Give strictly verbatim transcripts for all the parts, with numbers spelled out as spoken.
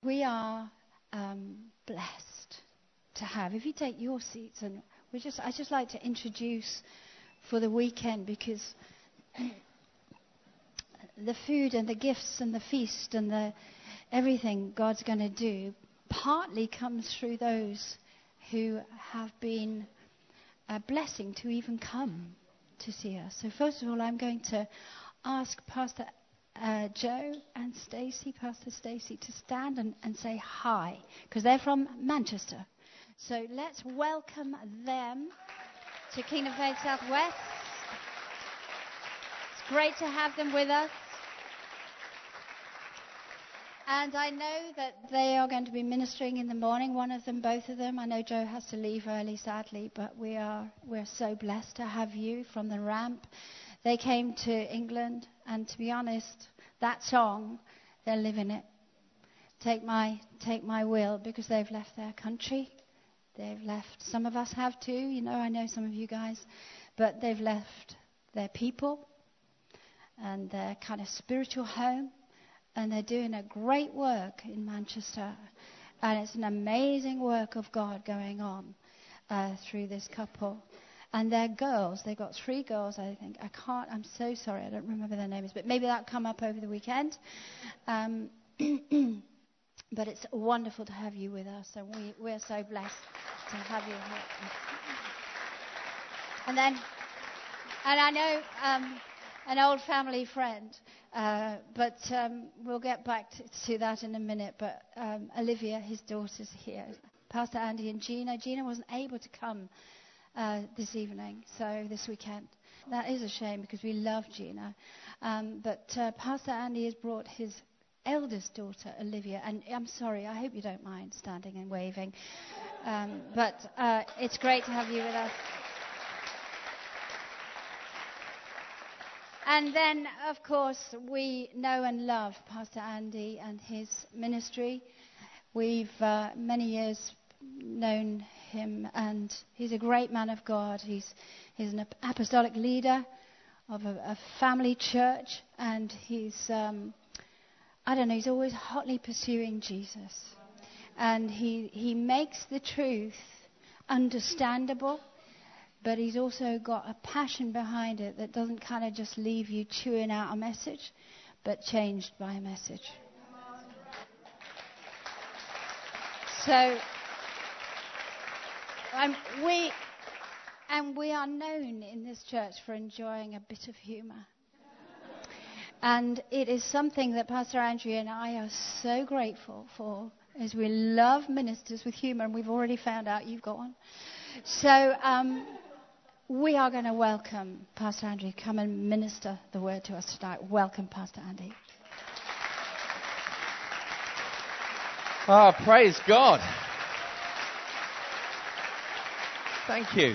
We are um, blessed to have. If you take your seats, and we just, I just like to introduce for the weekend, because the food and the gifts and the feast and the everything God's going to do partly comes through those who have been a blessing to even come to see us. So first of all, I'm going to ask Pastor Uh, Joe and Stacey, Pastor Stacey, to stand and, and say hi, because they're from Manchester. So let's welcome them to Kingdom Faith Southwest. It's great to have them with us. And I know that they are going to be ministering in the morning, one of them, both of them. I know Joe has to leave early, sadly, but we are we're so blessed to have you from the ramp. They came to England, and to be honest, that song, they're living it. Take my, take my will, because they've left their country. They've left, some of us have too, you know, I know some of you guys, but they've left their people and their kind of spiritual home, and they're doing a great work in Manchester. And it's an amazing work of God going on uh, through this couple. And they're girls. They've got three girls, I think. I can't, I'm so sorry, I don't remember their names, but maybe that'll come up over the weekend. Um, but it's wonderful to have you with us, and we, we're so blessed to have you here. And then, and I know um, an old family friend, uh, but um, we'll get back to, to that in a minute. But um, Olivia, his daughter's here. Pastor Andy and Gina. Gina wasn't able to come Uh, this evening, so this weekend. That is a shame, because we love Gina. Um, but uh, Pastor Andy has brought his eldest daughter, Olivia, and I'm sorry, I hope you don't mind standing and waving. Um, but uh, it's great to have you with us. And then, of course, we know and love Pastor Andy and his ministry. We've uh, many years known him, and he's a great man of God. He's he's an apostolic leader of a, a family church, and he's um, I don't know, he's always hotly pursuing Jesus, and he he makes the truth understandable, but he's also got a passion behind it that doesn't kind of just leave you chewing out a message, but changed by a message. So Um, we and we are known in this church for enjoying a bit of humour. And it is something that Pastor Andrea and I are so grateful for, as we love ministers with humour, and we've already found out you've got one. So um, we are going to welcome Pastor Andrew. Come and minister the word to us tonight. Welcome, Pastor Andy. Ah, oh, praise God. Thank you.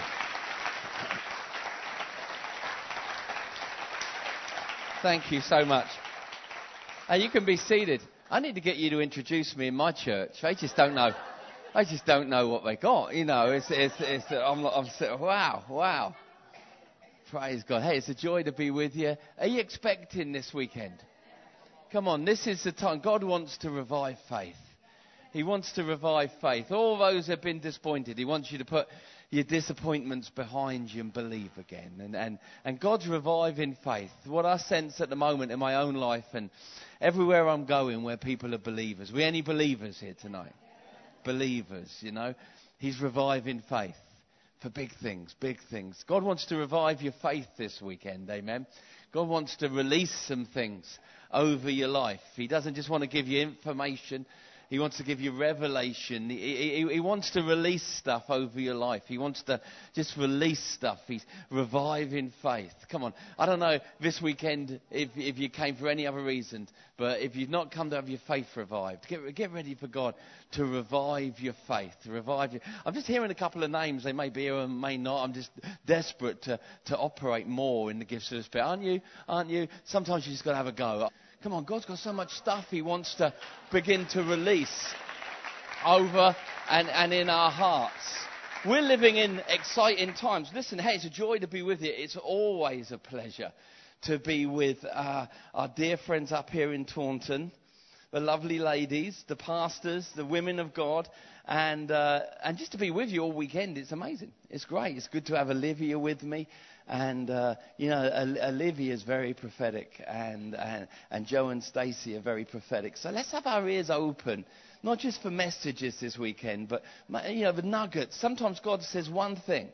Thank you so much. Uh, you can be seated. I need to get you to introduce me in my church. They just don't know. They just don't know what they got. You know, it's, it's, it's, I'm, I'm, wow, wow. Praise God. Hey, it's a joy to be with you. Are you expecting this weekend? Come on, this is the time. God wants to revive faith. He wants to revive faith. All those who have been disappointed, He wants you to put your disappointments behind you and believe again. And, and, and God's reviving faith. What I sense at the moment in my own life and everywhere I'm going where people are believers. We any believers here tonight? Believers, you know. He's reviving faith for big things, big things. God wants to revive your faith this weekend, amen. God wants to release some things over your life. He doesn't just want to give you information. He wants to give you revelation. He, he, he wants to release stuff over your life. He wants to just release stuff. He's reviving faith. Come on. I don't know this weekend if, if you came for any other reason, but if you've not come to have your faith revived, get, get ready for God to revive your faith. To revive you. I'm just hearing a couple of names. They may be here and may not. I'm just desperate to, to operate more in the gifts of the Spirit. Aren't you? Aren't you? Sometimes you just got to have a go. Come on, God's got so much stuff He wants to begin to release over and, and in our hearts. We're living in exciting times. Listen, hey, it's a joy to be with you. It's always a pleasure to be with uh, our dear friends up here in Taunton. the lovely ladies, the pastors, the women of God, and uh, and just to be with you all weekend. It's amazing. It's great. It's good to have Olivia with me. And, uh, you know, Olivia is very prophetic, and, and, and Joe and Stacey are very prophetic. So let's have our ears open, not just for messages this weekend, but, you know, the nuggets. Sometimes God says one thing,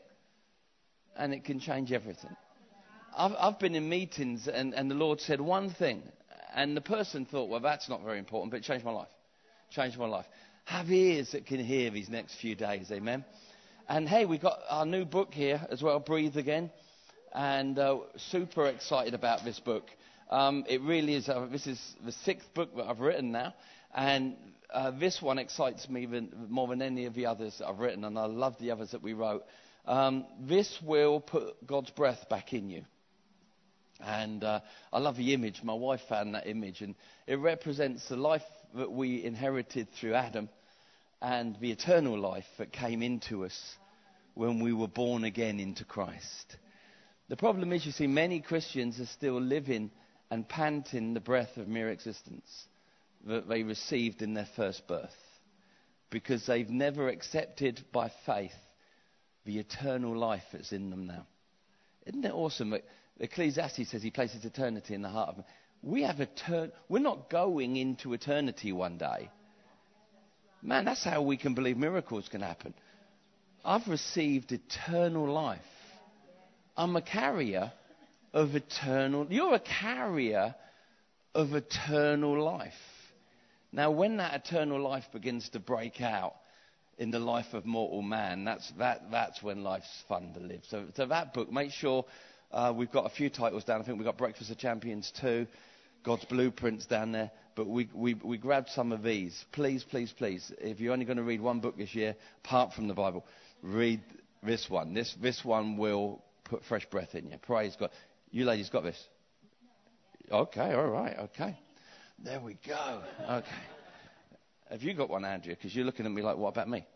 and it can change everything. I've, I've been in meetings, and, and the Lord said one thing, and the person thought, well, that's not very important, but it changed my life. Changed my life. Have ears that can hear these next few days, amen? And, hey, we've got our new book here as well, Breathe Again. And uh, super excited about this book. Um, it really is. Uh, this is the sixth book that I've written now, and uh, this one excites me than, more than any of the others that I've written, and I love the others that we wrote. Um, this will put God's breath back in you, and uh, I love the image. My wife found that image, and it represents the life that we inherited through Adam, and the eternal life that came into us when we were born again into Christ. The problem is, you see, many Christians are still living and panting the breath of mere existence that they received in their first birth, because they've never accepted by faith the eternal life that's in them now. Isn't it awesome that Ecclesiastes says he places eternity in the heart of man? We have etern- We're not going into eternity one day. Man, that's how we can believe miracles can happen. I've received eternal life. I'm a carrier of eternal... You're a carrier of eternal life. Now, when that eternal life begins to break out in the life of mortal man, that's that that's when life's fun to live. So, so that book, make sure uh, we've got a few titles down. I think we've got Breakfast of Champions two, God's Blueprints down there. But we, we, we grabbed some of these. Please, please, please, if you're only going to read one book this year, apart from the Bible, read this one. This This one will... put fresh breath in you. Praise God. You ladies got this? Okay, all right, okay. There we go. Okay. Have you got one, Andrea? Because you're looking at me like, what about me?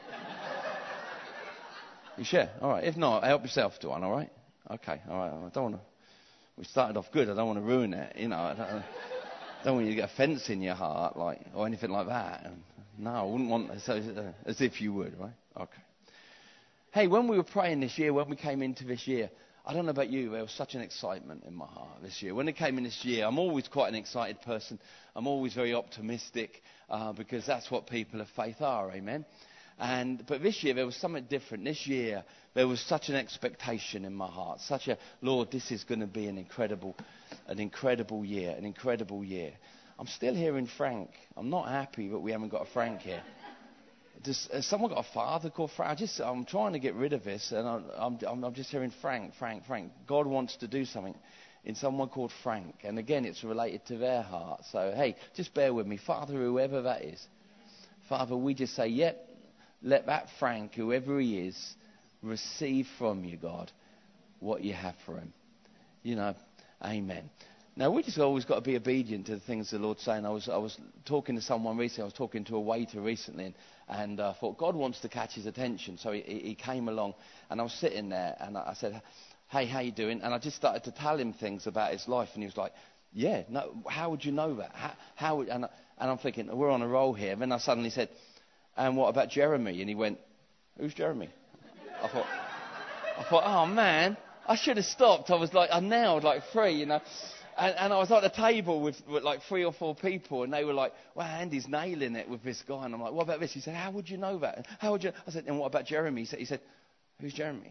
You share? All right. If not, help yourself to one, all right? Okay, all right. I don't want to... We started off good. I don't want to ruin it, you know. I don't, I don't want you to get a fence in your heart, like, or anything like that. And no, I wouldn't want... So, uh, as if you would, right? Okay. Hey, when we were praying this year, when we came into this year, I don't know about you, there was such an excitement in my heart this year. When it came in this year, I'm always quite an excited person. I'm always very optimistic uh, because that's what people of faith are, amen? And But this year, there was something different. This year, there was such an expectation in my heart, such a, Lord, this is going to be an incredible, an incredible year, an incredible year. I'm still hearing Frank. I'm not happy that we haven't got a Frank here. Does, has someone got a father called Frank? I just, I'm trying to get rid of this, and I'm, I'm, I'm just hearing Frank, Frank, Frank. God wants to do something in someone called Frank. And again, it's related to their heart. So, hey, just bear with me. Father, whoever that is, Father, we just say, yep, let that Frank, whoever he is, receive from you, God, what you have for him. You know, amen. Now, we just always got to be obedient to the things the Lord's saying. I was, I was talking to someone recently. I was talking to a waiter recently, and, and I uh, thought, God wants to catch his attention. So he, he came along, and I was sitting there, and I said, hey, how you doing? And I just started to tell him things about his life, and he was like, yeah, no, how would you know that? How, how would, and, I, and I'm thinking, we're on a roll here. And then I suddenly said, and what about Jeremy? And he went, who's Jeremy? I thought, I thought, oh, man, I should have stopped. I was like, I nailed like three, you know. And, and I was at the table with, with like three or four people, and they were like, wow, Andy's nailing it with this guy. And I'm like, what about this? He said, how would you know that? How would you? I said, and what about Jeremy? He said, he said who's Jeremy?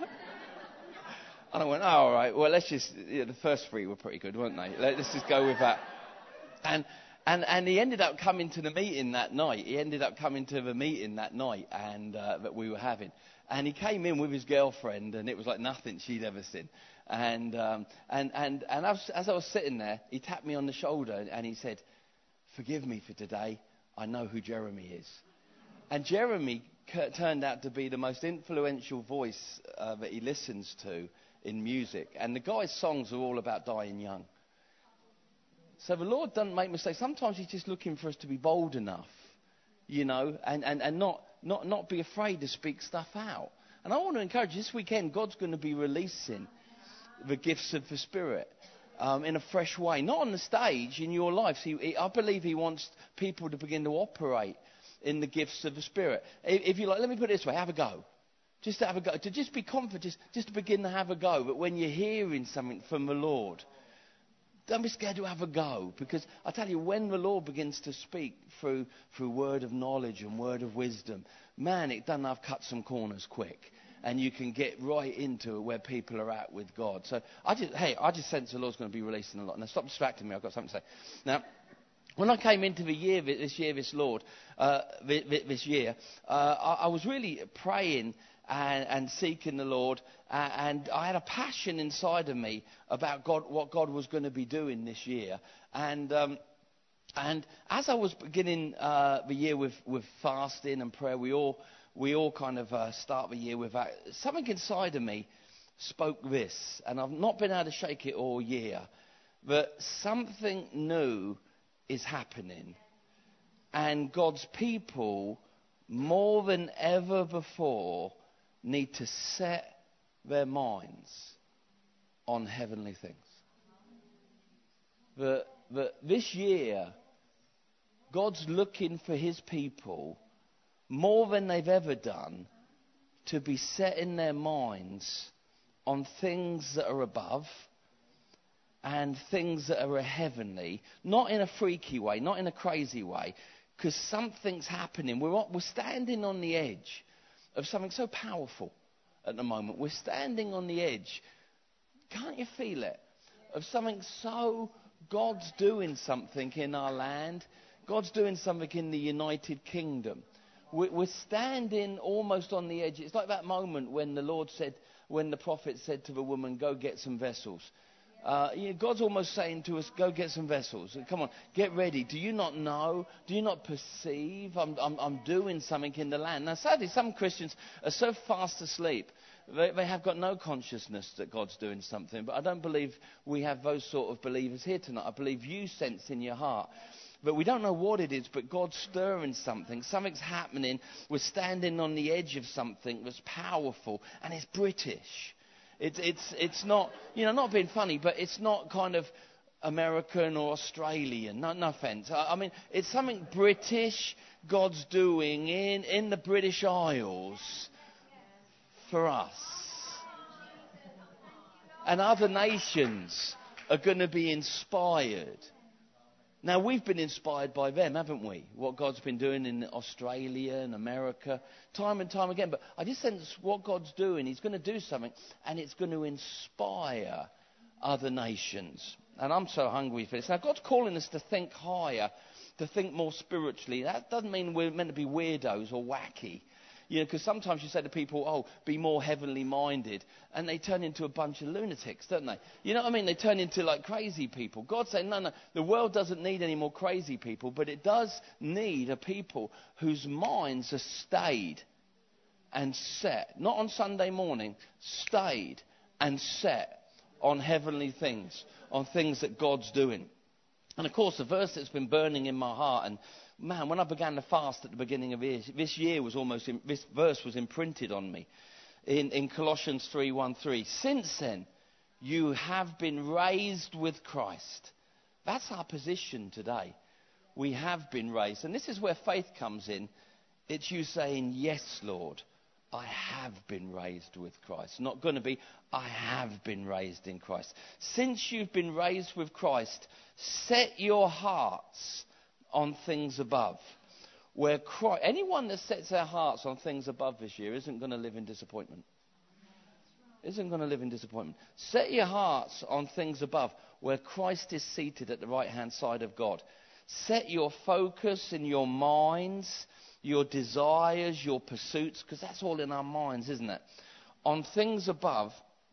And I went, oh, all right, well, let's just, yeah, the first three were pretty good, weren't they? Let's just go with that. And, and, and he ended up coming to the meeting that night. He ended up coming to the meeting that night and uh, that we were having. And he came in with his girlfriend, and it was like nothing she'd ever seen. And um, and and and as, as I was sitting there, he tapped me on the shoulder and he said, "Forgive me for today. I know who Jeremy is." And Jeremy c- turned out to be the most influential voice uh, that he listens to in music. And the guy's songs are all about dying young. So the Lord doesn't make mistakes. Sometimes He's just looking for us to be bold enough, you know, and, and, and not, not not be afraid to speak stuff out. And I want to encourage you, this weekend, God's going to be releasing the gifts of the Spirit. um, in a fresh way. Not on the stage, in your life. He, he, I believe he wants people to begin to operate in the gifts of the Spirit. If, if you like, let me put it this way, have a go. Just to have a go. To just be confident, just, just to begin to have a go. But when you're hearing something from the Lord, don't be scared to have a go. Because I tell you, when the Lord begins to speak through, through word of knowledge and word of wisdom, man, it doesn't have cut some corners quick. And you can get right into where people are at with God. So, I just, hey, I just sense the Lord's going to be releasing a lot. Now, stop distracting me. I've got something to say. Now, when I came into the year, this year, this Lord, uh, this year, uh, I, I was really praying and, and seeking the Lord. Uh, and I had a passion inside of me about God, what God was going to be doing this year. And... Um, And as I was beginning uh, the year with, with fasting and prayer, we all we all kind of uh, start the year with that. Something inside of me spoke this, and I've not been able to shake it all year, but something new is happening. And God's people, more than ever before, need to set their minds on heavenly things. That, that this year, God's looking for his people, more than they've ever done, to be setting their minds on things that are above and things that are heavenly, not in a freaky way, not in a crazy way, because something's happening. We're, we're standing on the edge of something so powerful at the moment. We're standing on the edge, can't you feel it, of something so... God's doing something in our land. God's doing something in the United Kingdom. We're standing almost on the edge. It's like that moment when the Lord said, when the prophet said to the woman, go get some vessels. Uh, you know, God's almost saying to us, go get some vessels. Come on, get ready. Do you not know? Do you not perceive? I'm, I'm, I'm doing something in the land. Now, sadly, some Christians are so fast asleep. They, they have got no consciousness that God's doing something. But I don't believe we have those sort of believers here tonight. I believe you sense in your heart. But we don't know what it is, but God's stirring something. Something's happening. We're standing on the edge of something that's powerful, and it's British. It's, it's, it's not, you know, not being funny, but it's not kind of American or Australian. No, no offense. I, I mean, it's something British God's doing in, in the British Isles for us. And other nations are going to be inspired. Now, we've been inspired by them, haven't we? What God's been doing in Australia and America, time and time again. But I just sense what God's doing, he's going to do something, and it's going to inspire other nations. And I'm so hungry for this. Now, God's calling us to think higher, to think more spiritually. That doesn't mean we're meant to be weirdos or wacky. You know, because sometimes you say to people, oh, be more heavenly minded, and they turn into a bunch of lunatics, don't they? You know what I mean? They turn into like crazy people. God's saying, no, no, the world doesn't need any more crazy people, but it does need a people whose minds are stayed and set, not on Sunday morning, stayed and set on heavenly things, on things that God's doing. And of course, the verse that's been burning in my heart, and man, when I began to fast at the beginning of this, this year was almost, in, this verse was imprinted on me in, in Colossians three, one, three. Since then, you have been raised with Christ. That's our position today. We have been raised. And this is where faith comes in. It's you saying, yes, Lord, I have been raised with Christ. Not going to be, I have been raised in Christ. Since you've been raised with Christ, set your hearts on things above. Where Christ, anyone that sets their hearts on things above this year isn't going to live in disappointment. Isn't going to live in disappointment. Set your hearts on things above, where Christ is seated at the right-hand side of God. Set your focus in your minds, your desires, your pursuits, because that's all in our minds, isn't it? On things above,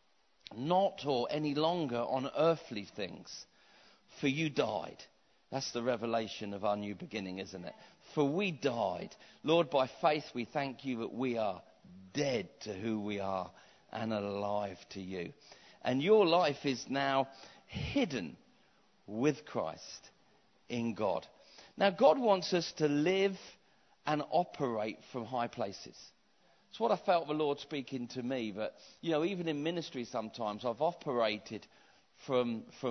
not or any longer on earthly things. For you died. That's the revelation of our new beginning, isn't it? For we died. Lord, by faith we thank you that we are dead to who we are and alive to you. And your life is now hidden with Christ in God. Now, God wants us to live and operate from high places. It's what I felt the Lord speaking to me. But, you know, even in ministry sometimes I've operated from, from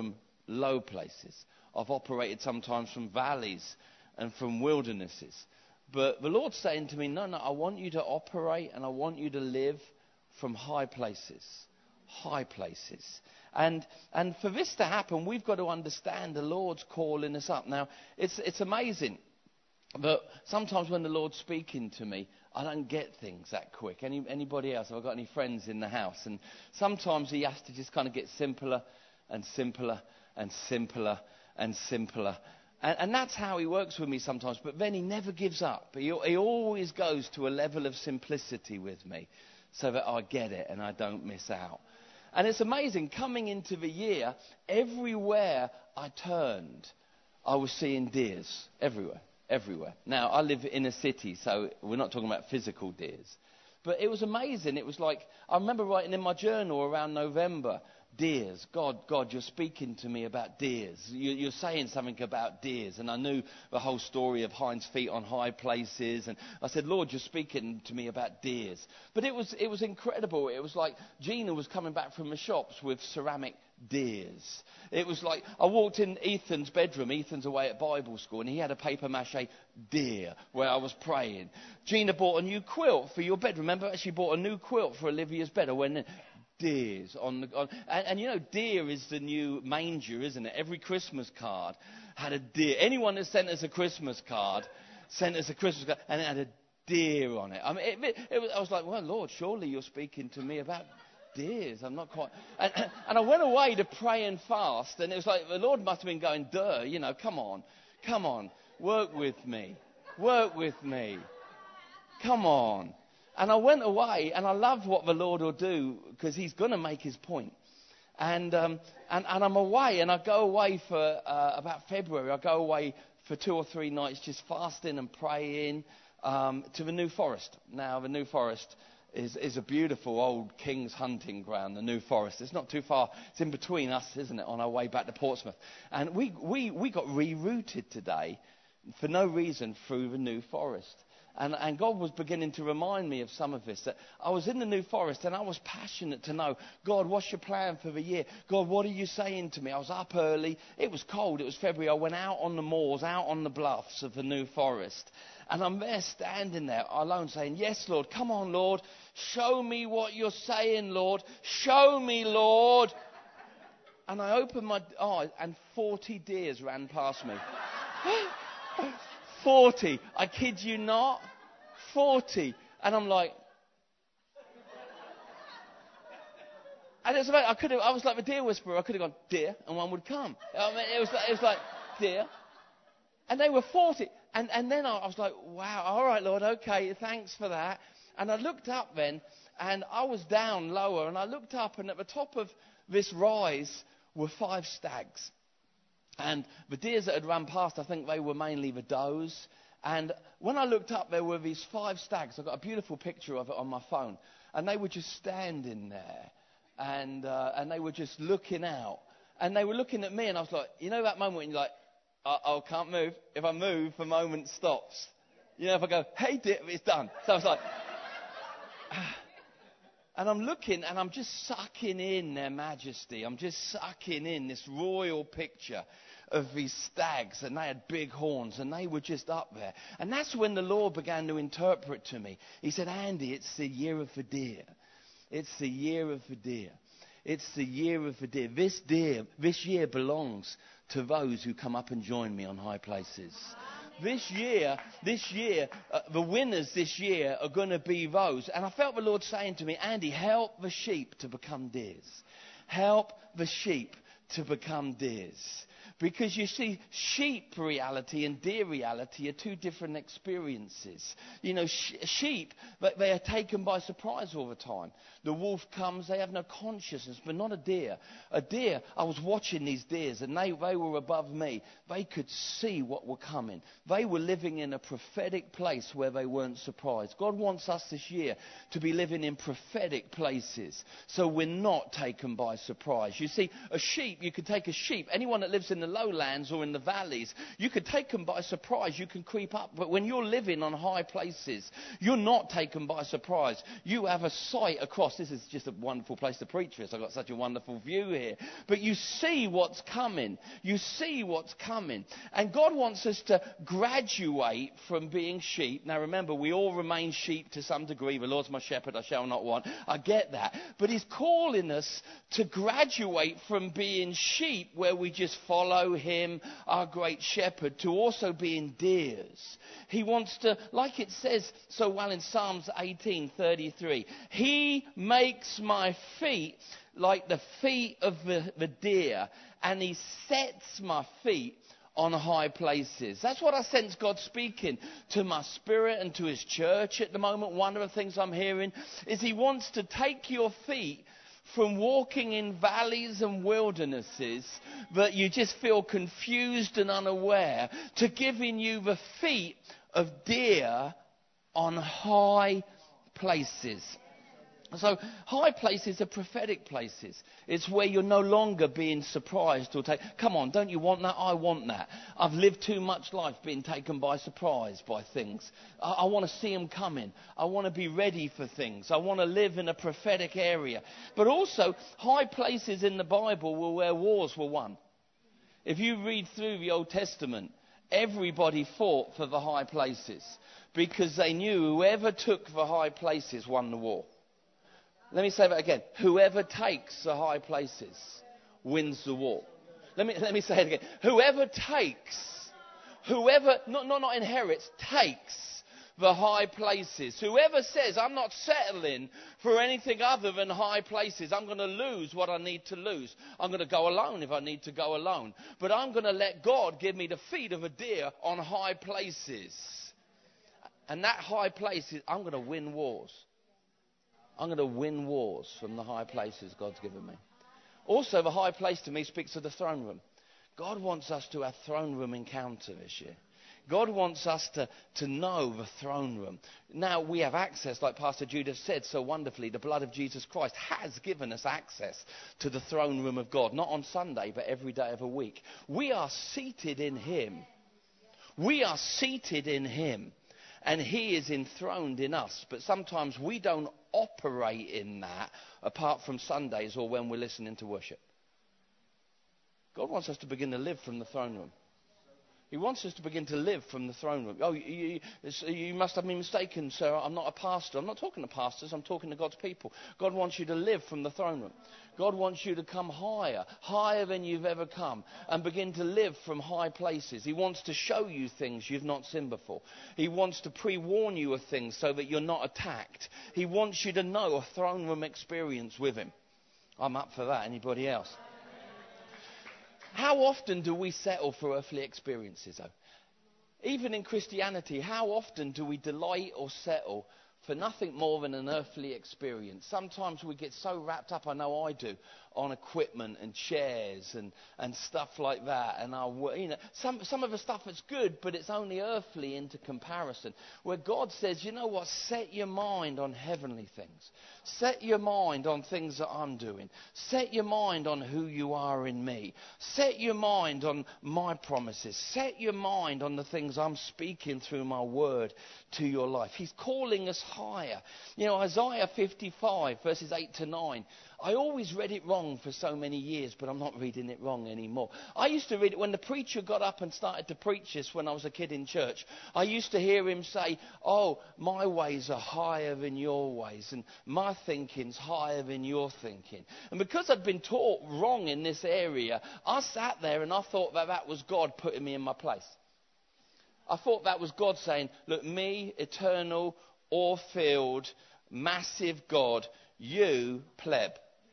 low places. I've operated sometimes from valleys and from wildernesses. But the Lord's saying to me, no, no, I want you to operate and I want you to live from high places. High places. And and for this to happen, we've got to understand the Lord's calling us up. Now, it's it's amazing. But sometimes when the Lord's speaking to me, I don't get things that quick. Any, anybody else? Have I got any friends in the house? And sometimes he has to just kind of get simpler and simpler and simpler and simpler. And, and that's how he works with me sometimes. But then he never gives up. He, he always goes to a level of simplicity with me so that I get it and I don't miss out. And it's amazing. Coming into the year, everywhere I turned, I was seeing deers everywhere. Everywhere. Now, I live in a city, so we're not talking about physical deers. But it was amazing. It was like, I remember writing in my journal around November, deers. God, God, you're speaking to me about deers. You, you're saying something about deers. And I knew the whole story of Hind's feet on high places. And I said, Lord, you're speaking to me about deers. But it was, it was incredible. It was like Gina was coming back from the shops with ceramic deers. It was like, I walked in Ethan's bedroom. Ethan's away at Bible school, and he had a paper mache deer where I was praying. Gina bought a new quilt for your bed. Remember, she bought a new quilt for Olivia's bed. I went in, deers on the, on, and, and you know, deer is the new manger, isn't it? Every Christmas card had a deer. Anyone that sent us a Christmas card sent us a Christmas card, and it had a deer on it. I mean, it, it, it was, I was like, well, Lord, surely you're speaking to me about deers. I'm not quite. And, and I went away to pray and fast, and it was like the Lord must have been going, duh, you know, come on, come on, work with me, work with me, come on. And I went away, and I love what the Lord will do because He's going to make His point. And, um, and and I'm away, and I go away for uh, about February. I go away for two or three nights just fasting and praying um, to the New Forest. Now, the New Forest Is, is a beautiful old king's hunting ground, the New Forest. It's not too far. It's in between us, isn't it, on our way back to Portsmouth. And we, we, we got rerouted today for no reason through the New Forest. And, and God was beginning to remind me of some of this. That I was in the New Forest and I was passionate to know, God, what's your plan for the year? God, what are you saying to me? I was up early. It was cold. It was February. I went out on the moors, out on the bluffs of the New Forest. And I'm there standing there alone saying, yes, Lord, come on, Lord. Show me what you're saying, Lord. Show me, Lord. And I opened my eyes and forty deers ran past me. forty. I kid you not. forty. And I'm like... And it's like, I could have, I was like the deer whisperer. I could have gone, deer, and one would come. I mean, it was like, it was like deer. And they were forty. And, and then I, I was like, wow, all right, Lord, okay, thanks for that. And I looked up then, and I was down lower, and I looked up, and at the top of this rise were five stags. And the deers that had run past, I think they were mainly the does. And when I looked up, there were these five stags. I've got a beautiful picture of it on my phone. And they were just standing there, and uh, and they were just looking out. And they were looking at me, and I was like, you know that moment when you're like, I can't move. If I move, the moment stops. You know, if I go, hey, dear, it's done. So I was like, and I'm looking, and I'm just sucking in their majesty. I'm just sucking in this royal picture of these stags, and they had big horns, and they were just up there. And that's when the Lord began to interpret to me. He said, Andy, it's the year of the deer. It's the year of the deer. It's the year of the deer. This deer, this year belongs to those who come up and join me on high places. This year, this year, uh, the winners this year are going to be those. And I felt the Lord saying to me, Andy, help the sheep to become deers. Help the sheep to become deers. Because you see, sheep reality and deer reality are two different experiences. You know, sh- sheep, they are taken by surprise all the time. The wolf comes, they have no consciousness, but not a deer. A deer, I was watching these deers, and they, they were above me. They could see what were coming. They were living in a prophetic place where they weren't surprised. God wants us this year to be living in prophetic places, so we're not taken by surprise. You see, a sheep, you could take a sheep, anyone that lives in the the lowlands or in the valleys. You could take them by surprise. You can creep up. But when you're living on high places, you're not taken by surprise. You have a sight across. This is just a wonderful place to preach this. I've got such a wonderful view here. But you see what's coming. You see what's coming. And God wants us to graduate from being sheep. Now remember, we all remain sheep to some degree. The Lord's my shepherd, I shall not want. I get that. But he's calling us to graduate from being sheep, where we just follow him, our great shepherd, to also being deers. He wants to, like it says so well in Psalms eighteen thirty-three, he makes my feet like the feet of the, the deer, and he sets my feet on high places. That's what I sense God speaking to my spirit and to his church at the moment. One of the things I'm hearing is he wants to take your feet from walking in valleys and wildernesses that you just feel confused and unaware, to giving you the feet of deer on high places. So high places are prophetic places. It's where you're no longer being surprised or take. Come on, don't you want that? I want that. I've lived too much life being taken by surprise by things. I, I want to see them coming. I want to be ready for things. I want to live in a prophetic area. But also, high places in the Bible were where wars were won. If you read through the Old Testament, everybody fought for the high places because they knew whoever took the high places won the war. Let me say that again. Whoever takes the high places wins the war. Let me, let me say it again. Whoever takes, whoever, not, not, not inherits, takes the high places. Whoever says, I'm not settling for anything other than high places. I'm going to lose what I need to lose. I'm going to go alone if I need to go alone. But I'm going to let God give me the feet of a deer on high places. And that high place is, I'm going to win wars. I'm going to win wars from the high places God's given me. Also, the high place to me speaks of the throne room. God wants us to have throne room encounter this year. God wants us to, to know the throne room. Now we have access, like Pastor Judah said so wonderfully, the blood of Jesus Christ has given us access to the throne room of God. Not on Sunday, but every day of a week. We are seated in him. We are seated in him. And he is enthroned in us. But sometimes we don't operate in that apart from Sundays or when we're listening to worship. God wants us to begin to live from the throne room. He wants us to begin to live from the throne room. Oh, you, you, you must have been mistaken, sir. I'm not a pastor. I'm not talking to pastors. I'm talking to God's people. God wants you to live from the throne room. God wants you to come higher, higher than you've ever come, and begin to live from high places. He wants to show you things you've not seen before. He wants to pre-warn you of things so that you're not attacked. He wants you to know a throne room experience with him. I'm up for that. Anybody else? How often do we settle for earthly experiences, though? Even in Christianity, how often do we delight or settle for nothing more than an earthly experience? Sometimes we get so wrapped up, I know I do, on equipment and chairs and, and stuff like that. And our, you know, some, some of the stuff is good, but it's only earthly into comparison. Where God says, you know what, set your mind on heavenly things. Set your mind on things that I'm doing. Set your mind on who you are in me. Set your mind on my promises. Set your mind on the things I'm speaking through my word to your life. He's calling us higher. You know, Isaiah fifty-five, verses eight to nine. I always read it wrong for so many years, but I'm not reading it wrong anymore. I used to read it when the preacher got up and started to preach this when I was a kid in church. I used to hear him say, oh, my ways are higher than your ways, and my thinking's higher than your thinking. And because I'd been taught wrong in this area, I sat there and I thought that that was God putting me in my place. I thought that was God saying, look, me, eternal, awe-filled, massive God, you, pleb.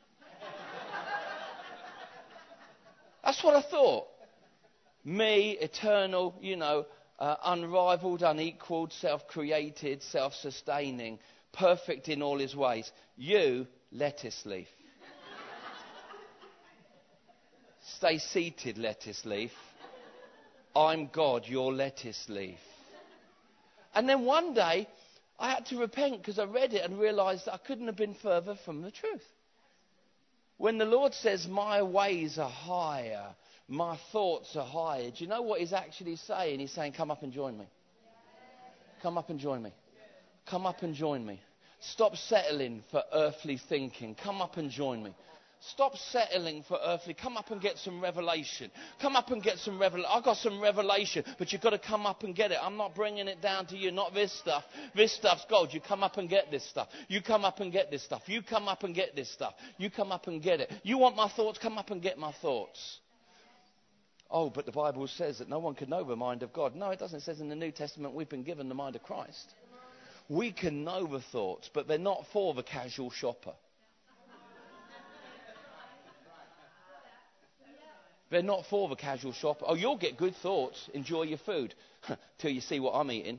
That's what I thought. Me, eternal, you know, uh, unrivaled, unequaled, self-created, self-sustaining, perfect in all his ways. You, lettuce leaf. Stay seated, lettuce leaf. I'm God, you're lettuce leaf. And then one day, I had to repent because I read it and realised that I couldn't have been further from the truth. When the Lord says, my ways are higher, My thoughts are higher. Do you know what he's actually saying? He's saying, come up and join me. Come up and join me. Come up and join me. Stop settling for earthly thinking. Come up and join me. Stop settling for earthly. Come up and get some revelation. Come up and get some revelation. I've got some revelation, but you've got to come up and get it. I'm not bringing it down to you. Not this stuff. This stuff's gold. You come up and get this stuff. You come up and get this stuff. You come up and get this stuff. You come up and get it. You want my thoughts? Come up and get my thoughts. Oh, but the Bible says that no one can know the mind of God. No, it doesn't. It says in the New Testament we've been given the mind of Christ. We can know the thoughts, but they're not for the casual shopper. They're not for the casual shopper. Oh, you'll get good thoughts. Enjoy your food. Till you see what I'm eating.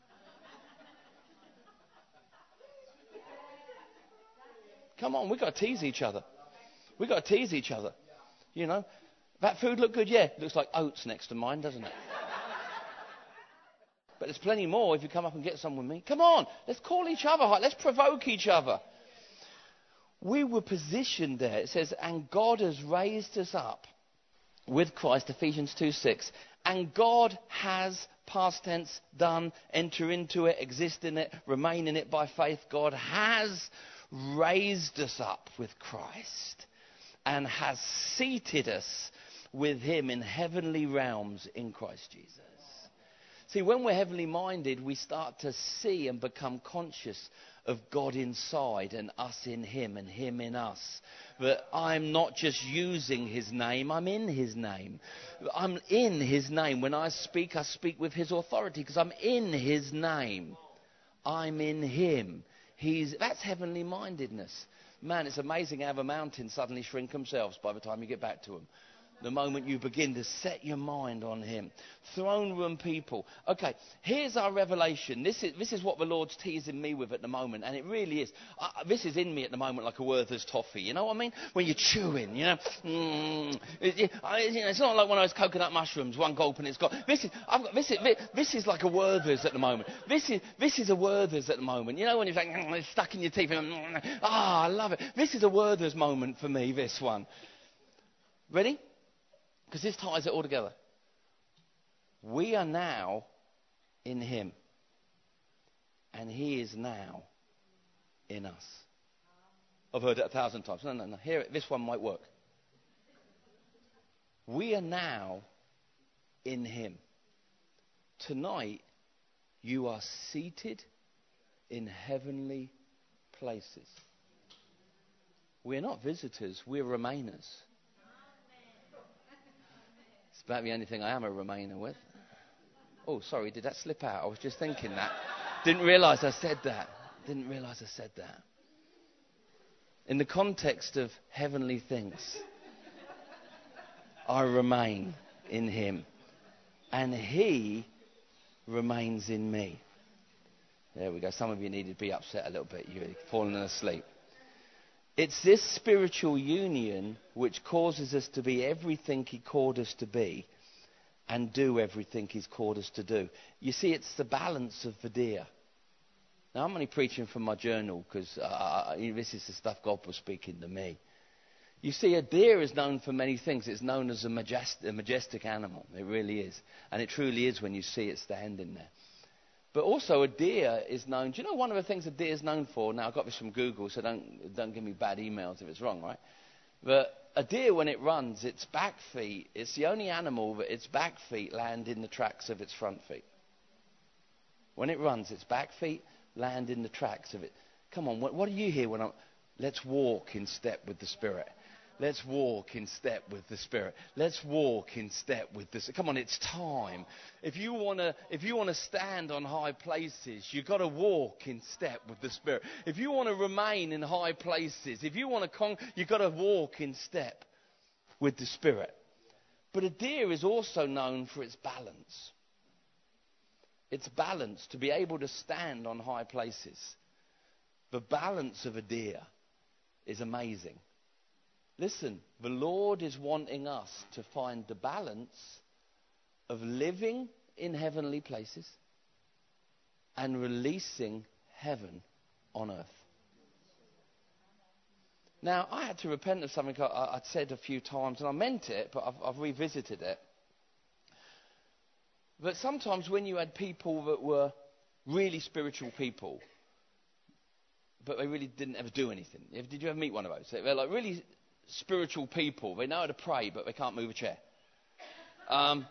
Come on, we've got to tease each other. We've got to tease each other. You know, that food look good? Yeah, looks like oats next to mine, doesn't it? But there's plenty more if you come up and get some with me. Come on, let's call each other high. Let's provoke each other. We were positioned there. It says, and God has raised us up with Christ, Ephesians two six. And God has, past tense, done, enter into it, exist in it, remain in it by faith. God has raised us up with Christ and has seated us with him in heavenly realms in Christ Jesus. See, when we're heavenly minded, we start to see and become conscious of God inside and us in him and him in us. That I'm not just using his name, I'm in his name. I'm in his name. When I speak, I speak with his authority because I'm in his name. I'm in him. He's, that's heavenly mindedness. Man, it's amazing how the mountains suddenly shrink themselves by the time you get back to them. The moment you begin to set your mind on him. Throne room people. Okay, here's our revelation. This is, this is what the Lord's teasing me with at the moment, and it really is. Uh, this is in me at the moment like a Werther's toffee. You know what I mean? When you're chewing, you know. Mm, it, it, I, you know it's not like one of those coconut mushrooms, one gulp and it's gone. This is, I've got, this is, this is like a Werther's at the moment. This is, this is a Werther's at the moment. You know when you're like, mm, it's stuck in your teeth. And, mm, ah, I love it. This is a Werther's moment for me, this one. Ready? Because this ties it all together. We are now in him. And he is now in us. I've heard it a thousand times. No, no, no. Here, this one might work. We are now in him. Tonight, you are seated in heavenly places. We're not visitors. We're remainers. It's about the only thing I am a Remainer with. Oh, sorry, did that slip out? I was just thinking that. Didn't realise I said that. Didn't realise I said that. In the context of heavenly things, I remain in him. And he remains in me. There we go. Some of you need to be upset a little bit. You're falling asleep. It's this spiritual union which causes us to be everything he called us to be and do everything he's called us to do. You see, it's the balance of the deer. Now, I'm only preaching from my journal because uh, this is the stuff God was speaking to me. You see, a deer is known for many things. It's known as a majestic, a majestic animal. It really is. And it truly is when you see it standing there. But also a deer is known, do you know one of the things a deer is known for? Now, I got this from Google, so don't, don't give me bad emails if it's wrong, right? But a deer, when it runs, its back feet, it's the only animal that its back feet land in the tracks of its front feet. When it runs, its back feet land in the tracks of it. Come on, what, what do you hear when I'm... Let's walk in step with the Spirit. Let's walk in step with the Spirit. Let's walk in step with this. Come on, it's time. If you want to, if you want to stand on high places, you've got to walk in step with the Spirit. If you want to remain in high places, if you want to con, you've got to walk in step with the Spirit. But a deer is also known for its balance. Its balance, to be able to stand on high places. The balance of a deer is amazing. Listen, the Lord is wanting us to find the balance of living in heavenly places and releasing heaven on earth. Now, I had to repent of something I, I'd said a few times, and I meant it, but I've, I've revisited it. But sometimes when you had people that were really spiritual people, but they really didn't ever do anything. Did you ever meet one of those? They're like really spiritual people. They know how to pray, but they can't move a chair. Um,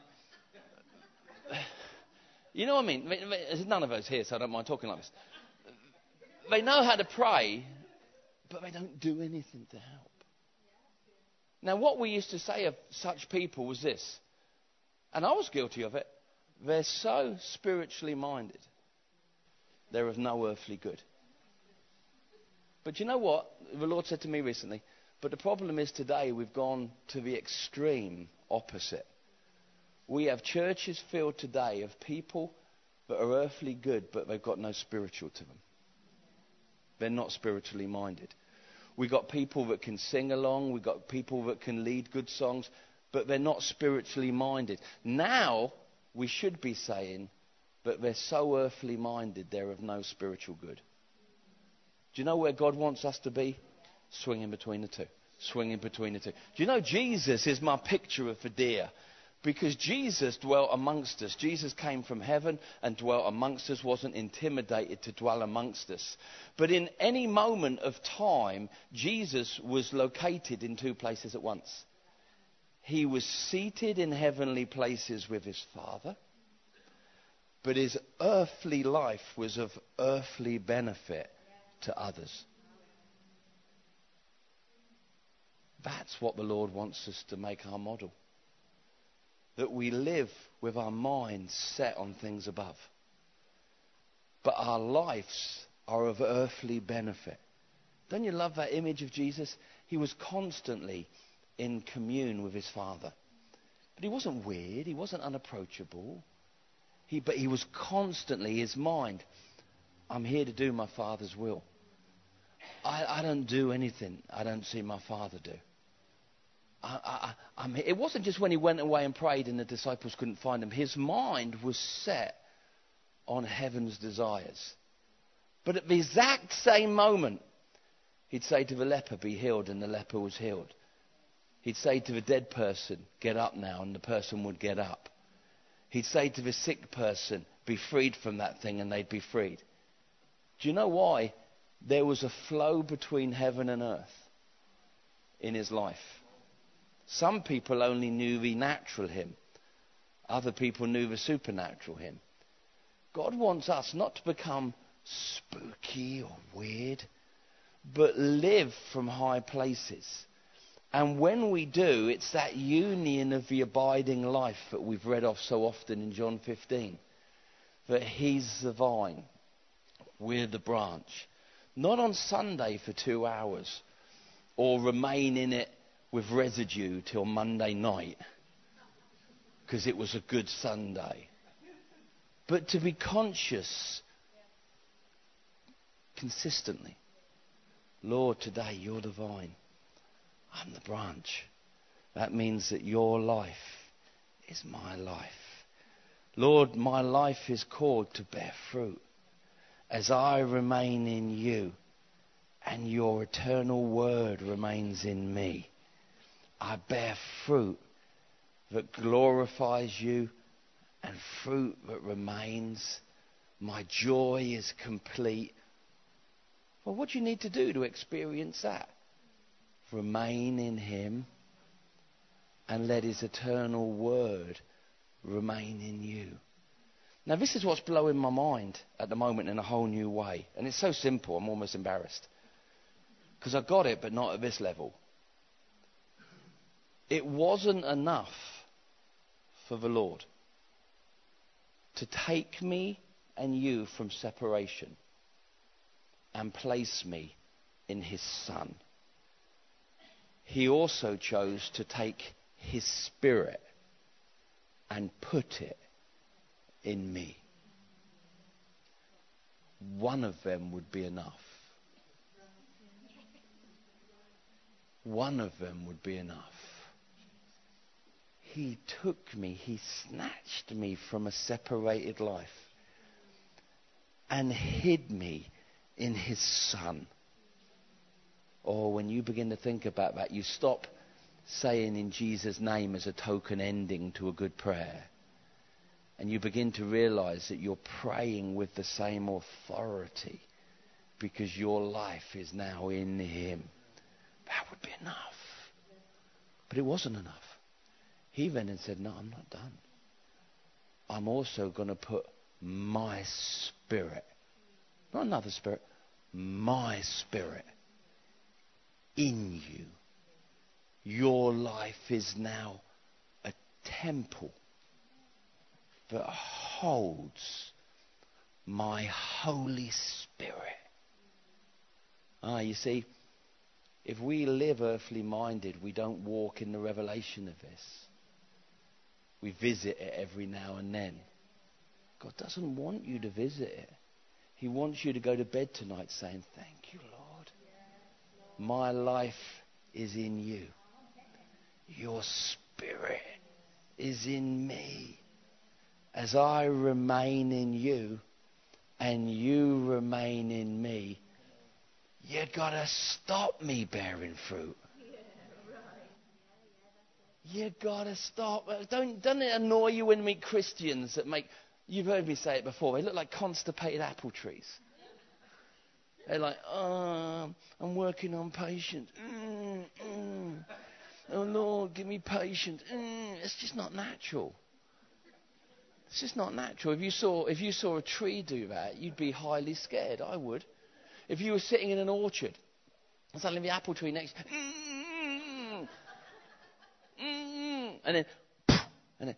you know what I mean? There's none of us here, so I don't mind talking like this. They know how to pray, but they don't do anything to help. Now, what we used to say of such people was this, and I was guilty of it. They're so spiritually minded, they're of no earthly good. But you know what? The Lord said to me recently, but the problem is today we've gone to the extreme opposite. We have churches filled today of people that are earthly good, but they've got no spiritual to them. They're not spiritually minded. We've got people that can sing along. We've got people that can lead good songs, but they're not spiritually minded. Now, we should be saying, but they're so earthly minded, they're of no spiritual good. Do you know where God wants us to be? Swinging between the two. Swinging between the two. Do you know Jesus is my picture of the deer? Because Jesus dwelt amongst us. Jesus came from heaven and dwelt amongst us, wasn't intimidated to dwell amongst us. But in any moment of time, Jesus was located in two places at once. He was seated in heavenly places with his Father, but his earthly life was of earthly benefit to others. That's what the Lord wants us to make our model. That we live with our minds set on things above. But our lives are of earthly benefit. Don't you love that image of Jesus? He was constantly in commune with his Father. But he wasn't weird. He wasn't unapproachable. He, but he was constantly, his mind, I'm here to do my Father's will. I, I don't do anything I don't see my Father do. I, I, I'm, it wasn't just when he went away and prayed and the disciples couldn't find him. His mind was set on heaven's desires. But at the exact same moment, he'd say to the leper, be healed, and the leper was healed. He'd say to the dead person, get up now, and the person would get up. He'd say to the sick person, be freed from that thing, and they'd be freed. Do you know why? There was a flow between heaven and earth in his life. Some people only knew the natural him. Other people knew the supernatural him. God wants us not to become spooky or weird, but live from high places. And when we do, it's that union of the abiding life that we've read off so often in John fifteen. That he's the vine, we're the branch. Not on Sunday for two hours, or remain in it with residue till Monday night because it was a good Sunday. But to be conscious consistently. Lord, today you're the vine. I'm the branch. That means that your life is my life. Lord, my life is called to bear fruit as I remain in you and your eternal word remains in me. I bear fruit that glorifies you and fruit that remains. My joy is complete. Well, what do you need to do to experience that? Remain in him and let his eternal word remain in you. Now, this is what's blowing my mind at the moment in a whole new way. And it's so simple, I'm almost embarrassed. Because I got it, but not at this level. It wasn't enough for the Lord to take me and you from separation and place me in his Son. He also chose to take his Spirit and put it in me. One of them would be enough. One of them would be enough. He took me, he snatched me from a separated life and hid me in his Son. Or when you begin to think about that, you stop saying in Jesus' name as a token ending to a good prayer. And you begin to realize that you're praying with the same authority because your life is now in him. That would be enough. But it wasn't enough. He then and said, no, I'm not done. I'm also going to put my spirit, not another spirit, my spirit in you. Your life is now a temple that holds my Holy Spirit. Ah, you see, if we live earthly minded, we don't walk in the revelation of this. We visit it every now and then. God doesn't want you to visit it. He wants you to go to bed tonight saying, thank you, Lord. My life is in you. Your spirit is in me. As I remain in you and you remain in me, you got to stop me bearing fruit. You got to stop. Don't, doesn't it annoy you when we meet Christians that make, you've heard me say it before, they look like constipated apple trees. They're like, oh, I'm working on patience. Mm, mm. Oh, Lord, give me patience. Mm, it's just not natural. It's just not natural. If you saw, if you saw a tree do that, you'd be highly scared. I would. If you were sitting in an orchard and suddenly the apple tree next, mm, mm, and then, and then,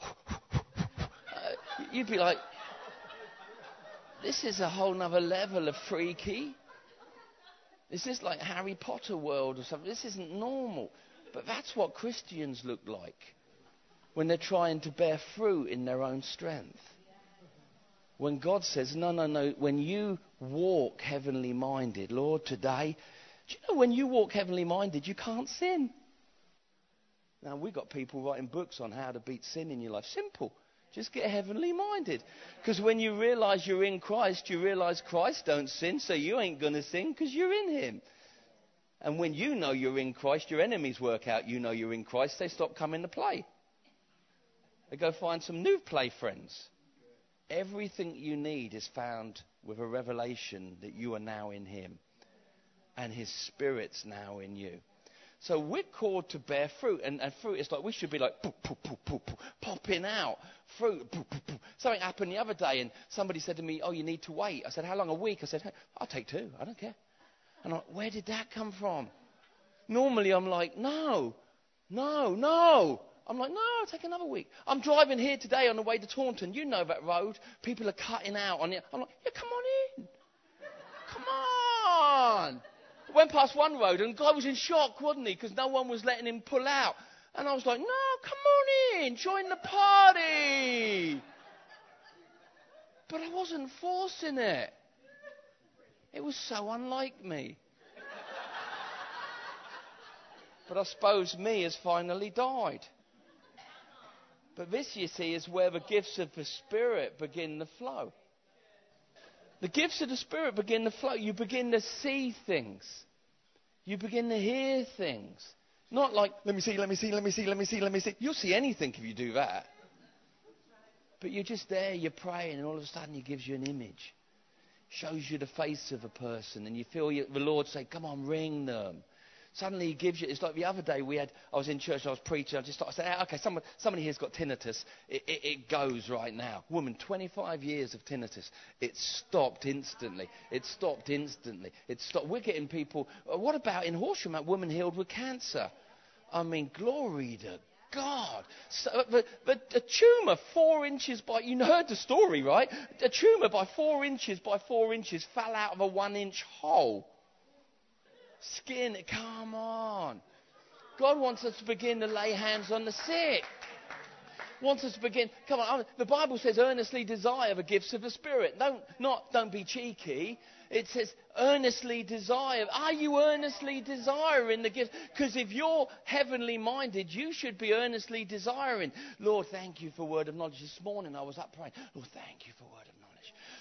uh, you'd be like, this is a whole nother level of freaky. Is this like Harry Potter world or something? This isn't normal. But that's what Christians look like when they're trying to bear fruit in their own strength. When God says, no, no, no, when you walk heavenly minded, Lord, today, do you know when you walk heavenly minded, you can't sin? Now, we've got people writing books on how to beat sin in your life. Simple. Just get heavenly minded. Because when you realize you're in Christ, you realize Christ don't sin, so you ain't going to sin because you're in him. And when you know you're in Christ, your enemies work out you know you're in Christ, they stop coming to play. They go find some new play friends. Everything you need is found with a revelation that you are now in him. And his spirit's now in you. So we're called to bear fruit. And, and fruit is like, we should be like, poof, poof, poof, poof, poof, popping out. Fruit, poof, poof, poof. Something happened the other day and somebody said to me, oh, you need to wait. I said, how long? A week? I said, hey, I'll take two. I don't care. And I'm like, where did that come from? Normally I'm like, no, no, no. I'm like, no, I'll take another week. I'm driving here today on the way to Taunton. You know that road. People are cutting out on it. I'm like, yeah, come on in. Come on. I went past one road and the guy was in shock, wasn't he? Because no one was letting him pull out. And I was like, no, come on in. Join the party. But I wasn't forcing it. It was so unlike me. But I suppose me has finally died. But this, you see, is where the gifts of the Spirit begin to flow. The gifts of the Spirit begin to flow. You begin to see things. You begin to hear things. Not like, let me see, let me see, let me see, let me see, let me see. You'll see anything if you do that. But you're just there, you're praying, and all of a sudden he gives you an image. Shows you the face of a person, and you feel you, the Lord say, come on, ring them. Suddenly he gives you, it's like the other day we had, I was in church, I was preaching, I just started saying, okay, someone, somebody here's got tinnitus. It, it, it goes right now. Woman, twenty-five years of tinnitus. It stopped instantly. It stopped instantly. It stopped. We're getting people, uh, what about in Horsham, that woman healed with cancer? I mean, glory to God. So, but, but a tumour four inches by, you heard the story, right? A tumour by four inches by four inches fell out of a one inch hole. Skin, come on. God wants us to begin to lay hands on the sick. Wants us to begin, come on, the Bible says earnestly desire the gifts of the Spirit. Don't, not, don't be cheeky. It says earnestly desire. Are you earnestly desiring the gift? Because if you're heavenly minded, you should be earnestly desiring. Lord, thank you for word of knowledge. This morning I was up praying. Lord, thank you for word of knowledge.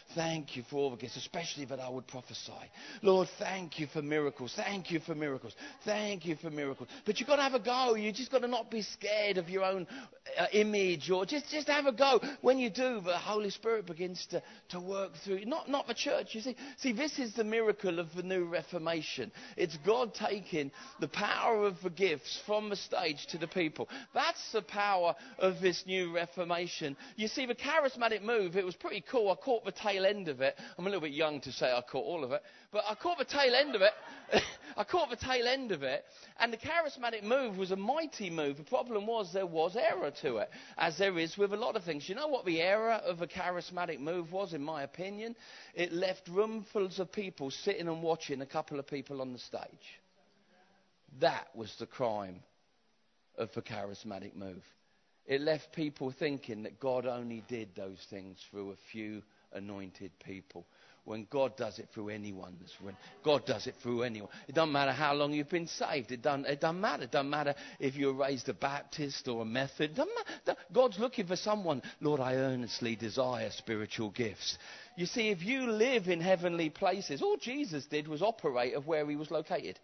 Thank you for all the gifts, especially that I would prophesy. Lord, thank you for miracles. Thank you for miracles. Thank you for miracles. But you've got to have a go. You just got to not be scared of your own uh, image, or just, just have a go. When you do, the Holy Spirit begins to, to work through you. Not, not the church, you see. See, this is the miracle of the new Reformation. It's God taking the power of the gifts from the stage to the people. That's the power of this new Reformation. You see, the charismatic move, it was pretty cool. I caught the tail end of it. I'm a little bit young to say I caught all of it, but I caught the tail end of it. I caught the tail end of it, and the charismatic move was a mighty move. The problem was there was error to it, as there is with a lot of things. You know what the error of a charismatic move was, in my opinion? It left roomfuls of people sitting and watching a couple of people on the stage. That was the crime of the charismatic move. It left people thinking that God only did those things through a few anointed people, when God does it through anyone. When God does it through anyone. It doesn't matter how long you've been saved. It doesn't, it doesn't matter. It doesn't matter if you're raised a Baptist or a Methodist. It doesn't matter. God's looking for someone. Lord, I earnestly desire spiritual gifts. You see, if you live in heavenly places, all Jesus did was operate of where he was located.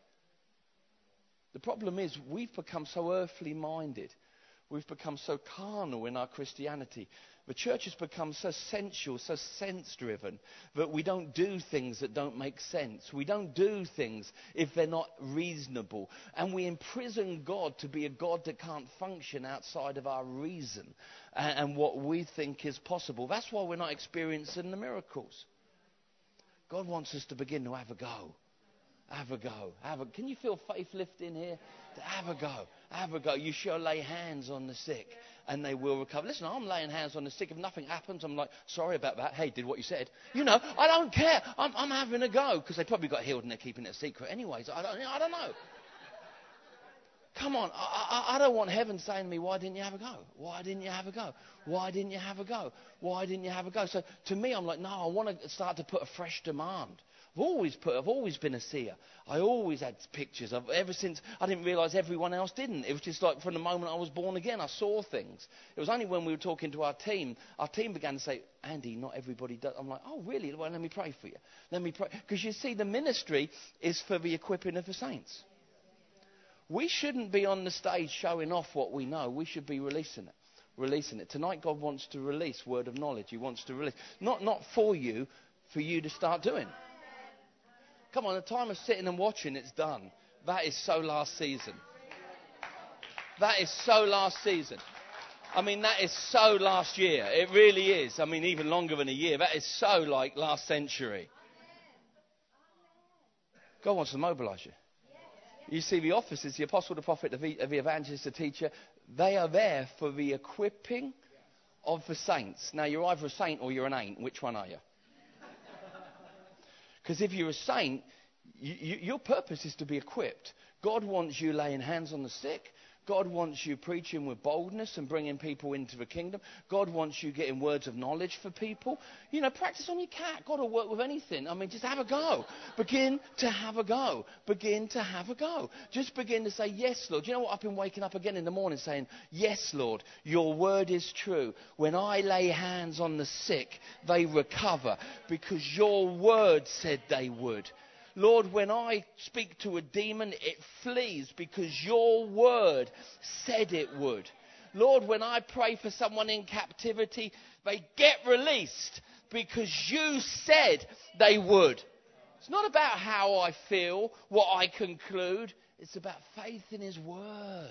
The problem is we've become so earthly minded. We've become so carnal in our Christianity. The church has become so sensual, so sense-driven, that we don't do things that don't make sense. We don't do things if they're not reasonable. And we imprison God to be a God that can't function outside of our reason and, and what we think is possible. That's why we're not experiencing the miracles. God wants us to begin to have a go. Have a go. Have a, can you feel faith lift in here? Have a go. Have a go. You shall lay hands on the sick and they will recover. Listen, I'm laying hands on the sick. If nothing happens, I'm like, sorry about that. Hey, did what you said. You know, I don't care. I'm, I'm having a go, because they probably got healed and they're keeping it a secret anyways. I don't, I don't know. Come on. I, I, I don't want heaven saying to me, why didn't you have a go? Why didn't you have a go? Why didn't you have a go? Why didn't you have a go? So to me, I'm like, no, I want to start to put a fresh demand. I've always put, I've always been a seer. I always had pictures of, ever since I didn't realise everyone else didn't. It was just like from the moment I was born again, I saw things. It was only when we were talking to our team, our team began to say, Andy, not everybody does. I'm like, oh really? Well, let me pray for you. Let me pray. Because you see, the ministry is for the equipping of the saints. We shouldn't be on the stage showing off what we know. We should be releasing it. Releasing it. Tonight God wants to release word of knowledge. He wants to release. Not, not for you, for you to start doing. Come on, the time of sitting and watching, it's done. That is so last season. That is so last season. I mean, that is so last year. It really is. I mean, even longer than a year. That is so like last century. God wants to mobilize you. You see, the offices, the apostle, the prophet, the, the evangelist, the teacher, they are there for the equipping of the saints. Now, you're either a saint or you're an ain't. Which one are you? Because if you're a saint, you, you, your purpose is to be equipped. God wants you laying hands on the sick. God wants you preaching with boldness and bringing people into the kingdom. God wants you getting words of knowledge for people. You know, practice on your cat. God will work with anything. I mean, just have a go. Begin to have a go. Begin to have a go. Just begin to say, yes, Lord. You know what? I've been waking up again in the morning saying, yes, Lord, your word is true. When I lay hands on the sick, they recover because your word said they would. Lord, when I speak to a demon, it flees because your word said it would. Lord, when I pray for someone in captivity, they get released because you said they would. It's not about how I feel, what I conclude. It's about faith in his word.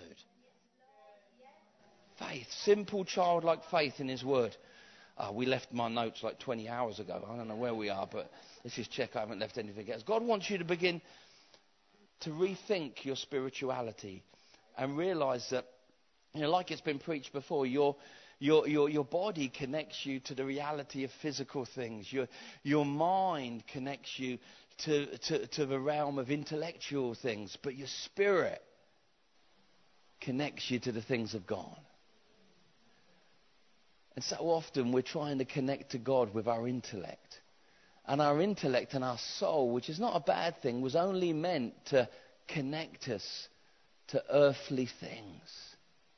Faith, simple childlike faith in his word. Uh, we left my notes like twenty hours ago. I don't know where we are, but let's just check I haven't left anything else. God wants you to begin to rethink your spirituality and realise that, you know, like it's been preached before, your, your, your, your body connects you to the reality of physical things. Your, your mind connects you to, to, to the realm of intellectual things, but your spirit connects you to the things of God. And so often we're trying to connect to God with our intellect. And our intellect and our soul, which is not a bad thing, was only meant to connect us to earthly things.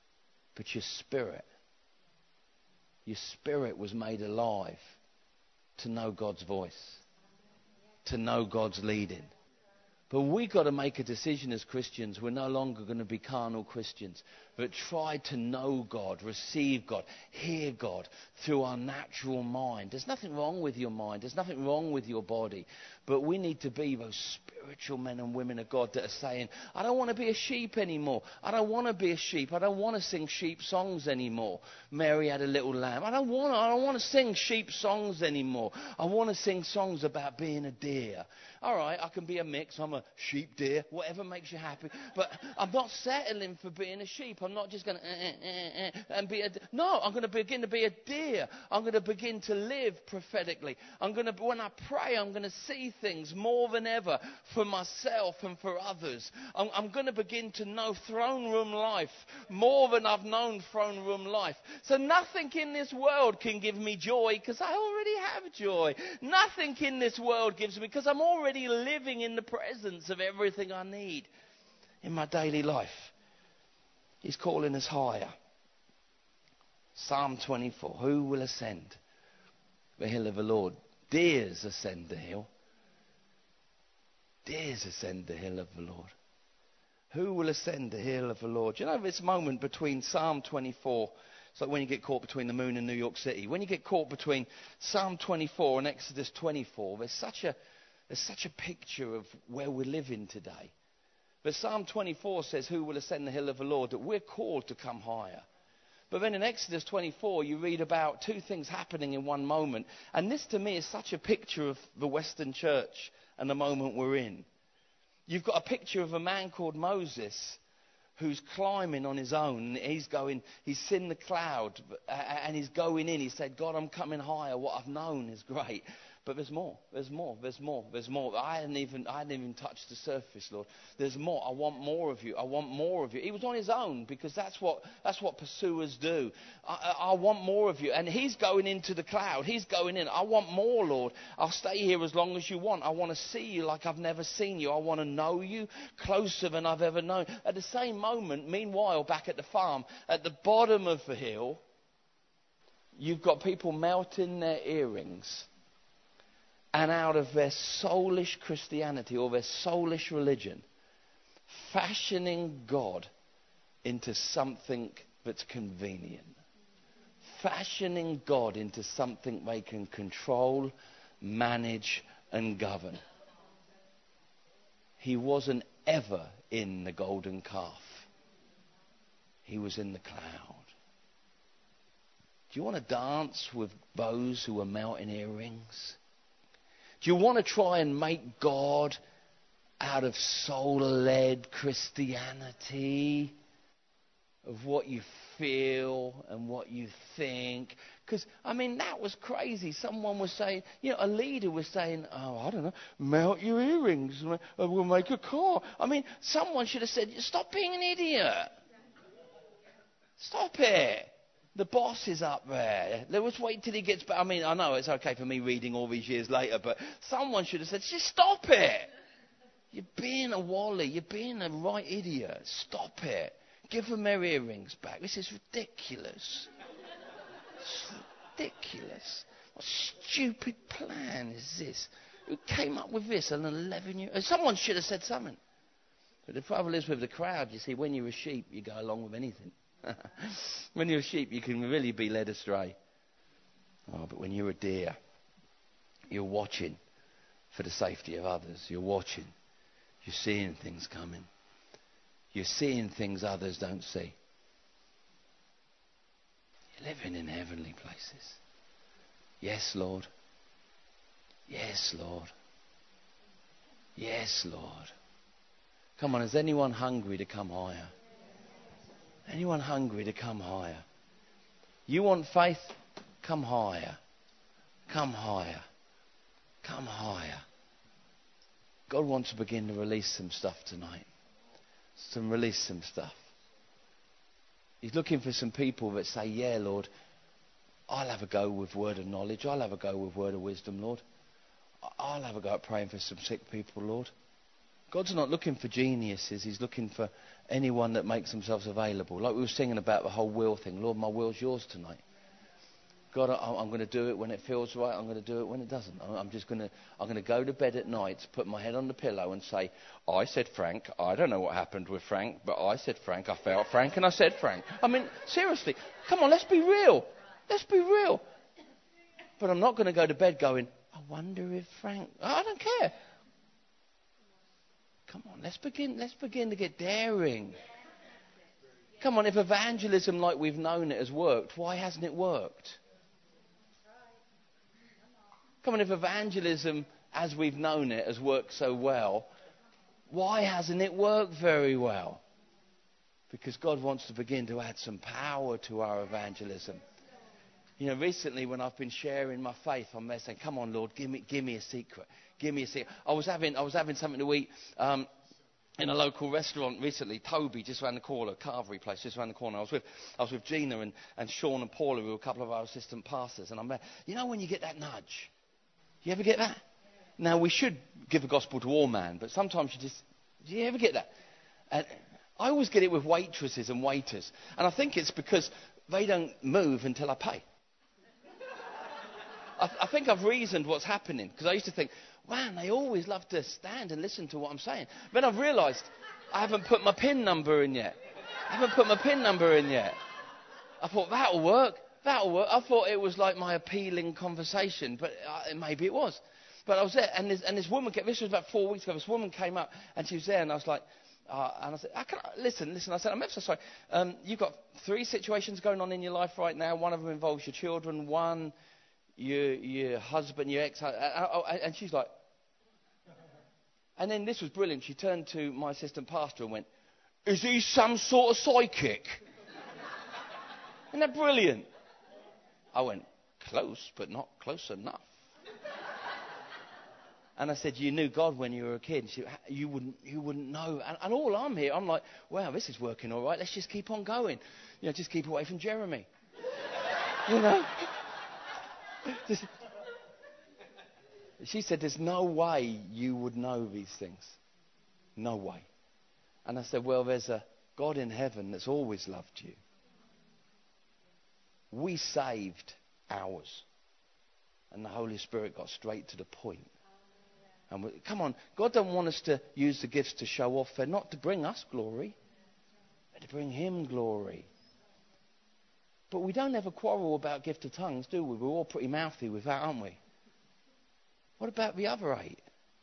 But your spirit, your spirit was made alive to know God's voice, to know God's leading. But we've got to make a decision as Christians. We're no longer going to be carnal Christians, but try to know God, receive God, hear God through our natural mind. There's nothing wrong with your mind. There's nothing wrong with your body. But we need to be those spiritual men and women of God that are saying, I don't want to be a sheep anymore. I don't want to be a sheep. I don't want to sing sheep songs anymore. Mary had a little lamb. I don't want to, I don't want to sing sheep songs anymore. I want to sing songs about being a deer. All right, I can be a mix. I'm a sheep, deer, whatever makes you happy. But I'm not settling for being a sheep. I'm not just going to eh, eh, eh, and be a de- no. I'm going to begin to be a deer. I'm going to begin to live prophetically. I'm going to, when I pray, I'm going to see things more than ever for myself and for others. I'm, I'm going to begin to know throne room life more than I've known throne room life. So nothing in this world can give me joy because I already have joy. Nothing in this world gives me because I'm already living in the presence of everything I need in my daily life. He's calling us higher. Psalm twenty-four. Who will ascend the hill of the Lord? Deers ascend the hill. Deers ascend the hill of the Lord. Who will ascend the hill of the Lord? Do you know this moment between Psalm twenty-four? It's like when you get caught between the moon and New York City. When you get caught between Psalm twenty-four and Exodus twenty-four, there's such a There's such a picture of where we're living today. But Psalm twenty-four says, who will ascend the hill of the Lord? That we're called to come higher. But then in Exodus twenty-four, you read about two things happening in one moment. And this to me is such a picture of the Western church and the moment we're in. You've got a picture of a man called Moses who's climbing on his own. He's going, he's seen the cloud and he's going in. He said, God, I'm coming higher. What I've known is great. But there's more, there's more, there's more, there's more. I hadn't even, I hadn't even touched the surface, Lord. There's more. I want more of you. I want more of you. He was on his own because that's what, that's what pursuers do. I, I, I want more of you. And he's going into the cloud. He's going in. I want more, Lord. I'll stay here as long as you want. I want to see you like I've never seen you. I want to know you closer than I've ever known. At the same moment, meanwhile, back at the farm, at the bottom of the hill, you've got people melting their earrings. And out of their soulish Christianity or their soulish religion, fashioning God into something that's convenient. Fashioning God into something they can control, manage, and govern. He wasn't ever in the golden calf. He was in the cloud. Do you want to dance with those who are melting earrings? Do you want to try and make God out of soul-led Christianity? Of what you feel and what you think? Because, I mean, that was crazy. Someone was saying, you know, a leader was saying, oh, I don't know, melt your earrings and we'll make a car. I mean, someone should have said, stop being an idiot. Stop it. The boss is up there. Let's wait till he gets back. I mean, I know it's okay for me reading all these years later, but someone should have said, just stop it. You're being a wally. You're being a right idiot. Stop it. Give them their earrings back. This is ridiculous. It's ridiculous. What stupid plan is this? Who came up with this? An eleven-year... Someone should have said something. But the trouble is with the crowd, you see, when you're a sheep, you go along with anything. When you're a sheep, you can really be led astray. Oh, but when you're a deer, you're watching for the safety of others. You're watching. You're seeing things coming. You're seeing things others don't see. You're living in heavenly places. Yes, Lord. Yes, Lord. Yes, Lord. Come on, is anyone hungry to come higher? Anyone hungry to come higher? You want faith? Come higher. Come higher. Come higher. God wants to begin to release some stuff tonight. Some release some stuff. He's looking for some people that say, yeah, Lord, I'll have a go with word of knowledge. I'll have a go with word of wisdom, Lord. I'll have a go at praying for some sick people, Lord. God's not looking for geniuses. He's looking for anyone that makes themselves available. Like we were singing about the whole will thing. Lord, my will's yours tonight. God, I, I'm going to do it when it feels right. I'm going to do it when it doesn't. I'm just going to, I'm going to go to bed at night, put my head on the pillow and say, I said Frank. I don't know what happened with Frank, but I said Frank. I felt Frank and I said Frank. I mean, seriously, come on, let's be real. Let's be real. But I'm not going to go to bed going, I wonder if Frank, I don't care. Come on, let's begin, let's begin to get daring. Come on, if evangelism like we've known it has worked, why hasn't it worked? Come on, if evangelism as we've known it has worked so well, why hasn't it worked very well? Because God wants to begin to add some power to our evangelism. You know, recently when I've been sharing my faith, I'm there saying, come on, Lord, give me, give me a secret. Give me a secret. I was having, I was having something to eat um, in a local restaurant recently. Toby, just around the corner, Carvery place, just around the corner. I was with, I was with Gina and, and Sean and Paula, who were a couple of our assistant pastors. And I'm there. You know when you get that nudge? You ever get that? Now, we should give the gospel to all man, but sometimes you just, do you ever get that? And I always get it with waitresses and waiters. And I think it's because they don't move until I pay. I, I think I've reasoned what's happening, because I used to think, man, they always love to stand and listen to what I'm saying. Then I've realised I haven't put my PIN number in yet. I haven't put my PIN number in yet. I thought, that'll work. That'll work. I thought it was like my appealing conversation, but uh, maybe it was. But I was there, and this, and this woman, came, this was about four weeks ago, this woman came up, and she was there, and I was like, uh, and I said, I can, listen, listen, I said, I'm ever so sorry. Um, you've got three situations going on in your life right now. One of them involves your children, one, your, your husband, your ex, and, and she's like, and then this was brilliant. She turned to my assistant pastor and went, is he some sort of psychic? Isn't that brilliant? I went, close, but not close enough. And I said, you knew God when you were a kid. And she, you wouldn't, you wouldn't know. And, and all I'm here, I'm like, wow, this is working all right. Let's just keep on going. You know, just keep away from Jeremy. You know? Just, she said, there's no way you would know these things. No way. And I said, well, there's a God in heaven that's always loved you. We saved ours. And the Holy Spirit got straight to the point. And we, come on, God don't want us to use the gifts to show off. They're not to bring us glory. They're to bring Him glory. But we don't ever quarrel about gift of tongues, do we? We're all pretty mouthy with that, aren't we? What about the other eight?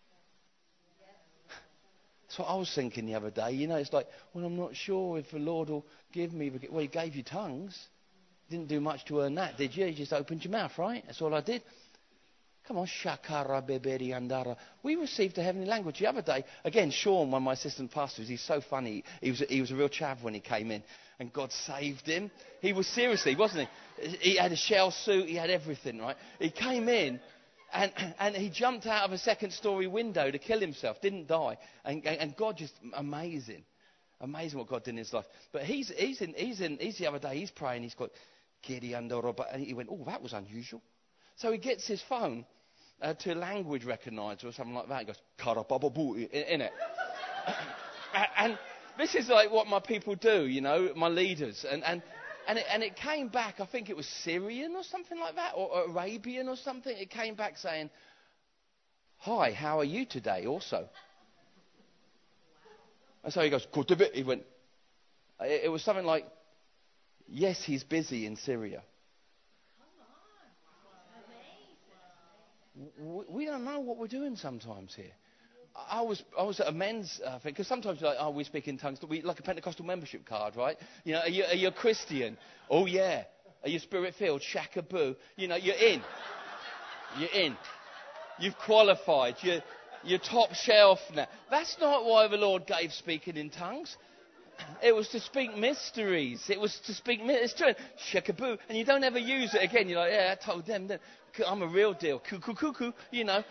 That's what I was thinking the other day. You know, it's like, well, I'm not sure if the Lord will give me the gift. Well, He gave you tongues. Didn't do much to earn that, did you? You just opened your mouth, right? That's all I did. Come on, shakara beberi andara. We received a heavenly language the other day. Again, Sean, one of my assistant pastors, he's so funny. He was, he was a real chav when he came in, and God saved him. He was seriously, wasn't he? He had a shell suit, he had everything, right? He came in, and, and he jumped out of a second-story window to kill himself, didn't die. And, and God just, amazing. Amazing what God did in his life. But he's, he's, in, he's, in, he's the other day, he's praying, he's got, and he went, oh, that was unusual. So he gets his phone uh, to language recognizer or something like that. He goes, karabababu, in, in it. And this is like what my people do, you know, my leaders. And, and, and, it, and it came back, I think it was Syrian or something like that, or, or Arabian or something. It came back saying, hi, how are you today also? And so he goes, he went, it, it was something like, yes, he's busy in Syria. We don't know what we're doing sometimes here. I was I was at a men's uh, thing, because sometimes you're like, oh, we speak in tongues. We, like a Pentecostal membership card, right? You know, are you, are you a Christian? Oh, yeah. Are you Spirit-filled? Shaka boo. You know, you're in. You're in. You've qualified. You're, you're top shelf now. That's not why the Lord gave speaking in tongues. It was to speak mysteries. It was to speak mysteries. Shakaboo. And you don't ever use it again. You're like, yeah, I told them that. I'm a real deal. Cuckoo, cuckoo, you know.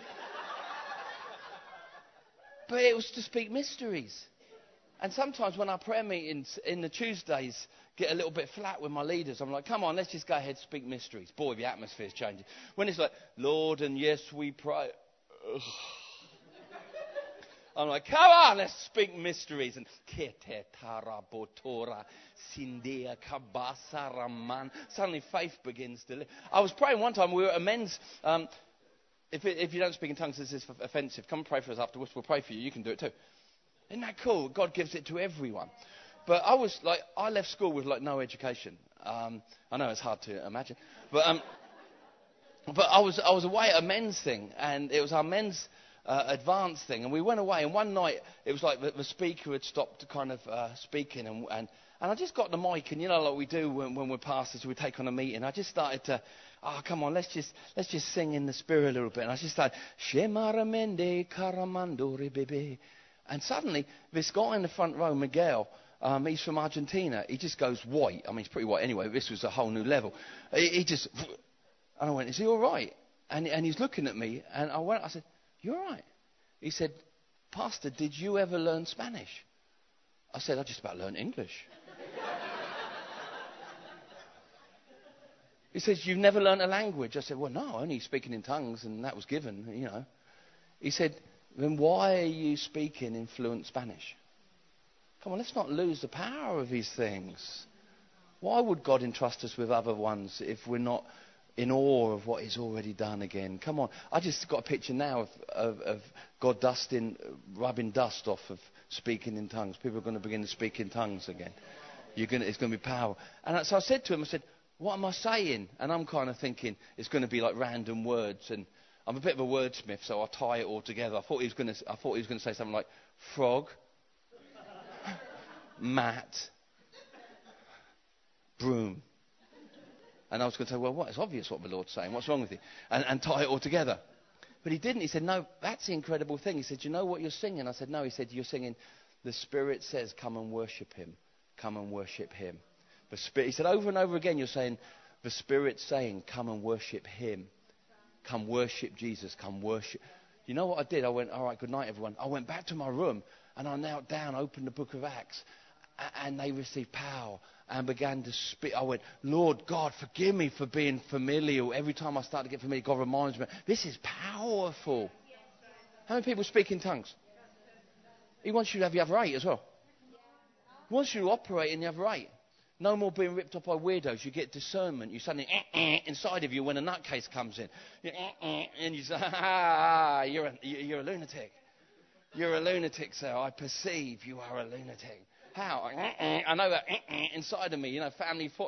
But it was to speak mysteries. And sometimes when our prayer meetings in the Tuesdays get a little bit flat with my leaders, I'm like, come on, let's just go ahead and speak mysteries. Boy, the atmosphere's changing. When it's like, Lord, and yes, we pray. Ugh. I'm like, come on, let's speak mysteries. And Kete Tarabotora Sindia Kabasa Raman. Suddenly faith begins to live. I was praying one time, we were at a men's. Um, if, it, if you don't speak in tongues, this is offensive. Come and pray for us afterwards. We'll pray for you. You can do it too. Isn't that cool? God gives it to everyone. But I was like, I left school with like no education. Um, I know it's hard to imagine. But um, but I was I was away at a men's thing, and it was our men's uh, advanced thing, and we went away. And one night it was like the, the speaker had stopped kind of uh, speaking, and, and and I just got the mic, and you know like we do when, when we're pastors, we take on a meeting. I just started to, oh come on, let's just let's just sing in the spirit a little bit. And I just started Shemaramende Karamando Rebebe, and suddenly this guy in the front row, Miguel. Um, he's from Argentina. He just goes white. I mean, he's pretty white anyway. This was a whole new level. He, he just, and I went, is he all right? And, and he's looking at me, and I went, I said, you all right? He said, Pastor, did you ever learn Spanish? I said, I just about learned English. He says, you've never learned a language? I said, well, no, only speaking in tongues, and that was given, you know. He said, then why are you speaking in fluent Spanish? Come on, let's not lose the power of these things. Why would God entrust us with other ones if we're not in awe of what He's already done again? Come on. I just got a picture now of, of, of God dusting, rubbing dust off of speaking in tongues. People are going to begin to speak in tongues again. You're going to, it's going to be power. And so I said to him, I said, what am I saying? And I'm kind of thinking it's going to be like random words. And I'm a bit of a wordsmith, so I'll tie it all together. I thought he was going to, I thought he was going to say something like frog, mat, broom. And I was going to say, well, what? It's obvious what the Lord's saying. What's wrong with you? And, and tie it all together. But he didn't. He said, no, that's the incredible thing. He said, do you know what you're singing? I said, no. He said, you're singing, the Spirit says, come and worship Him. Come and worship Him. The Spirit, he said, over and over again, you're saying, the Spirit's saying, come and worship Him. Come worship Jesus. Come worship. You know what I did? I went, all right, good night, everyone. I went back to my room, and I knelt down, opened the book of Acts, and they received power and began to speak. I went, Lord God, forgive me for being familiar. Every time I start to get familiar, God reminds me, this is powerful. How many people speak in tongues? He wants you to have the other eight as well. He wants you to operate in the other eight. No more being ripped off by weirdos. You get discernment. You suddenly, eh, eh, inside of you when a nutcase comes in. You, eh, eh, and you say, ah, you're a, you're a lunatic. You're a lunatic, sir. I perceive you are a lunatic. How? I know that inside of me, you know, family thought.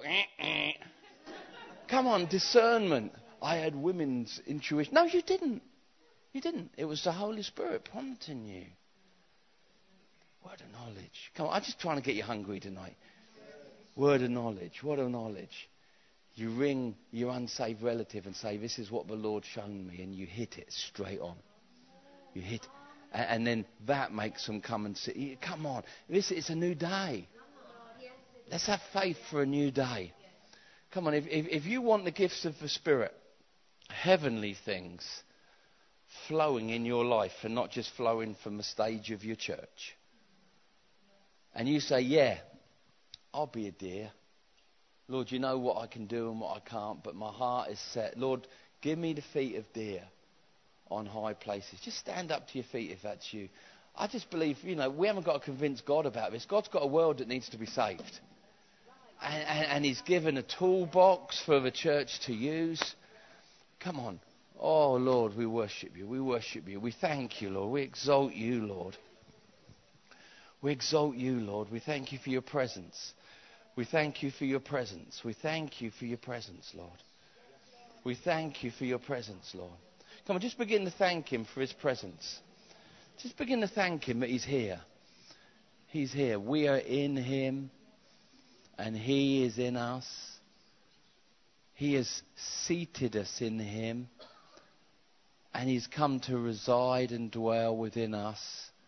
Come on, discernment. I had women's intuition. No, you didn't. You didn't. It was the Holy Spirit prompting you. Word of knowledge. Come on, I'm just trying to get you hungry tonight. Word of knowledge. Word of knowledge. You ring your unsaved relative and say, this is what the Lord's shown me, and you hit it straight on. You hit it. And then that makes them come and see. Come on, this is a new day. Let's have faith for a new day. Come on, if, if, if you want the gifts of the Spirit, heavenly things flowing in your life and not just flowing from the stage of your church. And you say, yeah, I'll be a deer. Lord, you know what I can do and what I can't, but my heart is set. Lord, give me the feet of deer on high places. Just stand up to your feet if that's you. I just believe, you know, we haven't got to convince God about this. God's got a world that needs to be saved. And, and, and He's given a toolbox for the church to use. Come on. Oh, Lord, we worship you. We worship you. We thank you, Lord. We exalt you, Lord. We exalt you, Lord. We thank you for your presence. We thank you for your presence. We thank you for your presence, Lord. We thank you for your presence, Lord. Come on, just begin to thank Him for His presence. Just begin to thank Him that He's here. He's here. We are in Him, and He is in us. He has seated us in Him, and He's come to reside and dwell within us.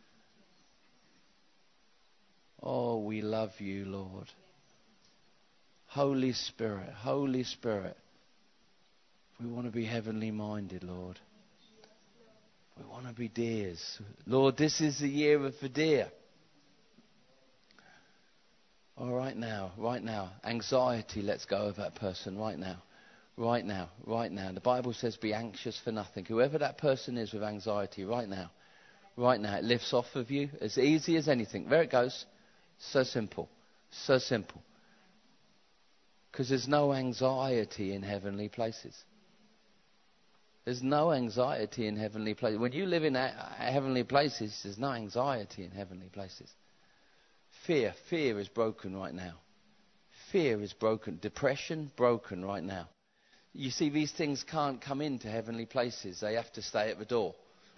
Oh, we love you, Lord. Holy Spirit, Holy Spirit, we want to be heavenly minded, Lord. We want to be deers. Lord, this is the year of the deer. All right now, right now. Anxiety, let's go of that person right now. Right now, right now. The Bible says be anxious for nothing. Whoever that person is with anxiety, right now. Right now, it lifts off of you as easy as anything. There it goes. So simple. So simple. Because there's no anxiety in heavenly places. There's no anxiety in heavenly places. When you live in a- heavenly places, there's no anxiety in heavenly places. Fear. Fear is broken right now. Fear is broken. Depression, broken right now. You see, these things can't come into heavenly places. They have to stay at the door.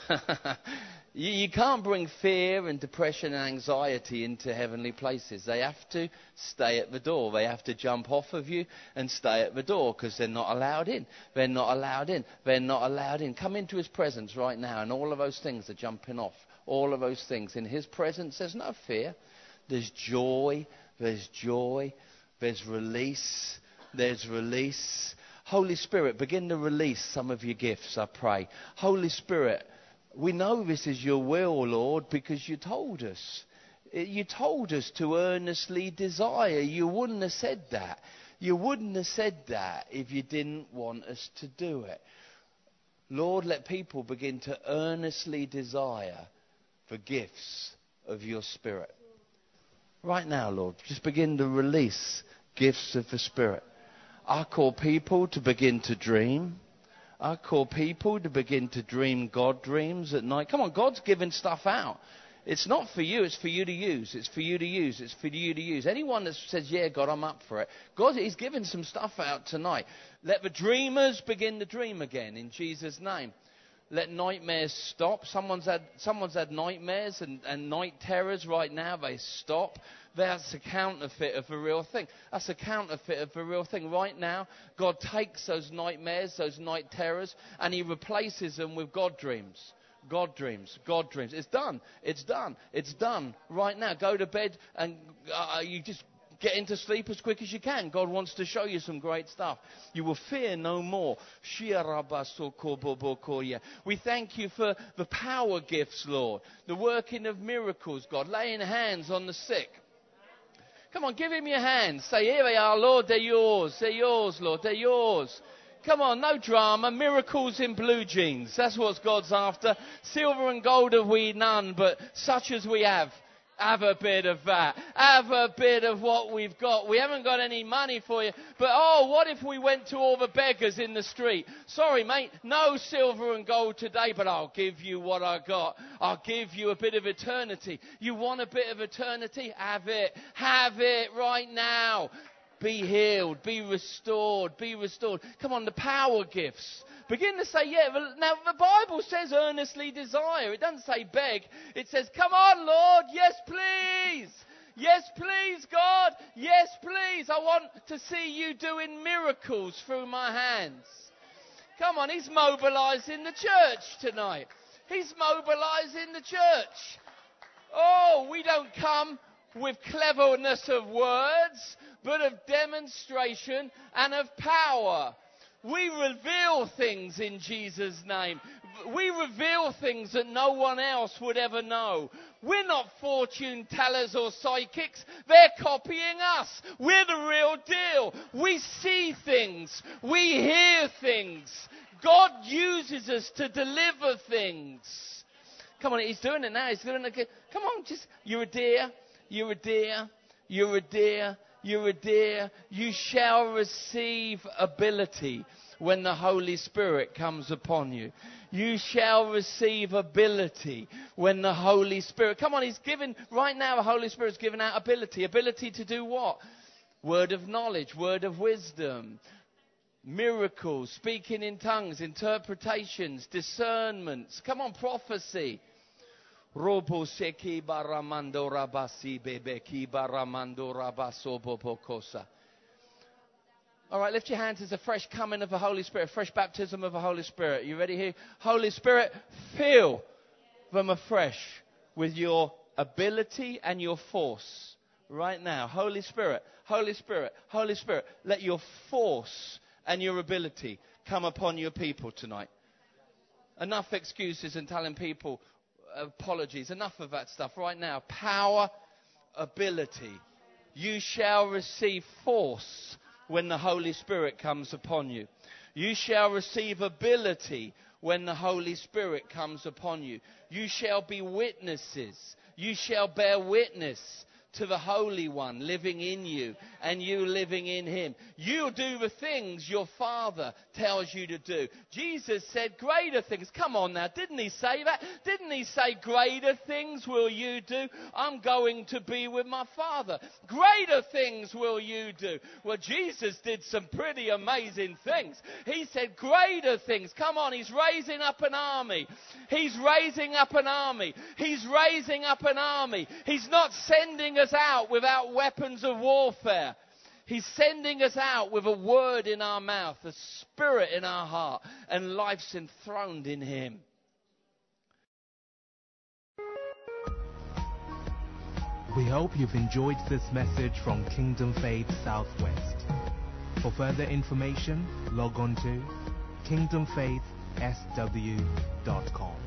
you, you can't bring fear and depression and anxiety into heavenly places. They have to stay at the door. They have to jump off of you and stay at the door because they're not allowed in. They're not allowed in. They're not allowed in. Come into his presence right now, and all of those things are jumping off. All of those things. In his presence, there's no fear. There's joy. There's joy. There's release. There's release. Holy Spirit, begin to release some of your gifts, I pray. Holy Spirit, we know this is your will, Lord, because you told us. You told us to earnestly desire. You wouldn't have said that. You wouldn't have said that if you didn't want us to do it. Lord, let people begin to earnestly desire for gifts of your Spirit. Right now, Lord, just begin to release gifts of the Spirit. I call people to begin to dream. I call people to begin to dream God dreams at night. Come on, God's giving stuff out. It's not for you, it's for you to use. It's for you to use. It's for you to use. Anyone that says, yeah, God, I'm up for it. God, he's giving some stuff out tonight. Let the dreamers begin to dream again in Jesus' name. Let nightmares stop. Someone's had, someone's had nightmares and, and night terrors right now. They stop. That's a counterfeit of the real thing. That's a counterfeit of the real thing. Right now, God takes those nightmares, those night terrors, and he replaces them with God dreams. God dreams. God dreams. It's done. It's done. It's done. Right now, go to bed and uh, you just get into sleep as quick as you can. God wants to show you some great stuff. You will fear no more. We thank you for the power gifts, Lord. The working of miracles, God. Laying hands on the sick. Come on, give him your hands. Say, here they are, Lord, they're yours. They're yours, Lord, they're yours. Come on, no drama. Miracles in blue jeans. That's what God's after. Silver and gold have we none, but such as we have. Have a bit of that. Have a bit of what we've got. We haven't got any money for you. But, oh, what if we went to all the beggars in the street? Sorry, mate, no silver and gold today, but I'll give you what I got. I'll give you a bit of eternity. You want a bit of eternity? Have it. Have it right now. Be healed. Be restored. Be restored. Come on, the power gifts. Begin to say, yeah, now the Bible says earnestly desire. It doesn't say beg. It says, come on, Lord, yes, please. Yes, please, God. Yes, please. I want to see you doing miracles through my hands. Come on, he's mobilizing the church tonight. He's mobilizing the church. Oh, we don't come with cleverness of words, but of demonstration and of power. We reveal things in Jesus' name. We reveal things that no one else would ever know. We're not fortune tellers or psychics. They're copying us. We're the real deal. We see things. We hear things. God uses us to deliver things. Come on, he's doing it now. He's doing it. Come on, just, you're a dear. You're a dear. You're a dear. You're a dear. You shall receive ability when the Holy Spirit comes upon you. You shall receive ability when the Holy Spirit... Come on, he's given... Right now, the Holy Spirit's given out ability. Ability to do what? Word of knowledge, word of wisdom, miracles, speaking in tongues, interpretations, discernments. Come on, prophecy. Robo seki baramando rabasi bebeki baramando rabaso bobokosa. All right, lift your hands. There's a fresh coming of the Holy Spirit, fresh baptism of the Holy Spirit. You ready here? Holy Spirit, fill them afresh with your ability and your force right now. Holy Spirit, Holy Spirit, Holy Spirit, let your force and your ability come upon your people tonight. Enough excuses and telling people apologies. Enough of that stuff right now. Power, ability. You shall receive force when the Holy Spirit comes upon you. You shall receive ability when the Holy Spirit comes upon you. You shall be witnesses. You shall bear witness to the Holy One living in you and you living in him. You'll do the things your Father tells you to do. Jesus said greater things. Come on now, didn't he say that? Didn't he say greater things will you do? I'm going to be with my Father. Greater things will you do. Well, Jesus did some pretty amazing things. He said greater things. Come on, he's raising up an army. He's raising up an army. He's raising up an army. He's not sending us out without weapons of warfare. He's sending us out with a word in our mouth, a spirit in our heart, and life's enthroned in him. We hope you've enjoyed this message from Kingdom Faith Southwest. For further information, log on to kingdom faith s w dot com.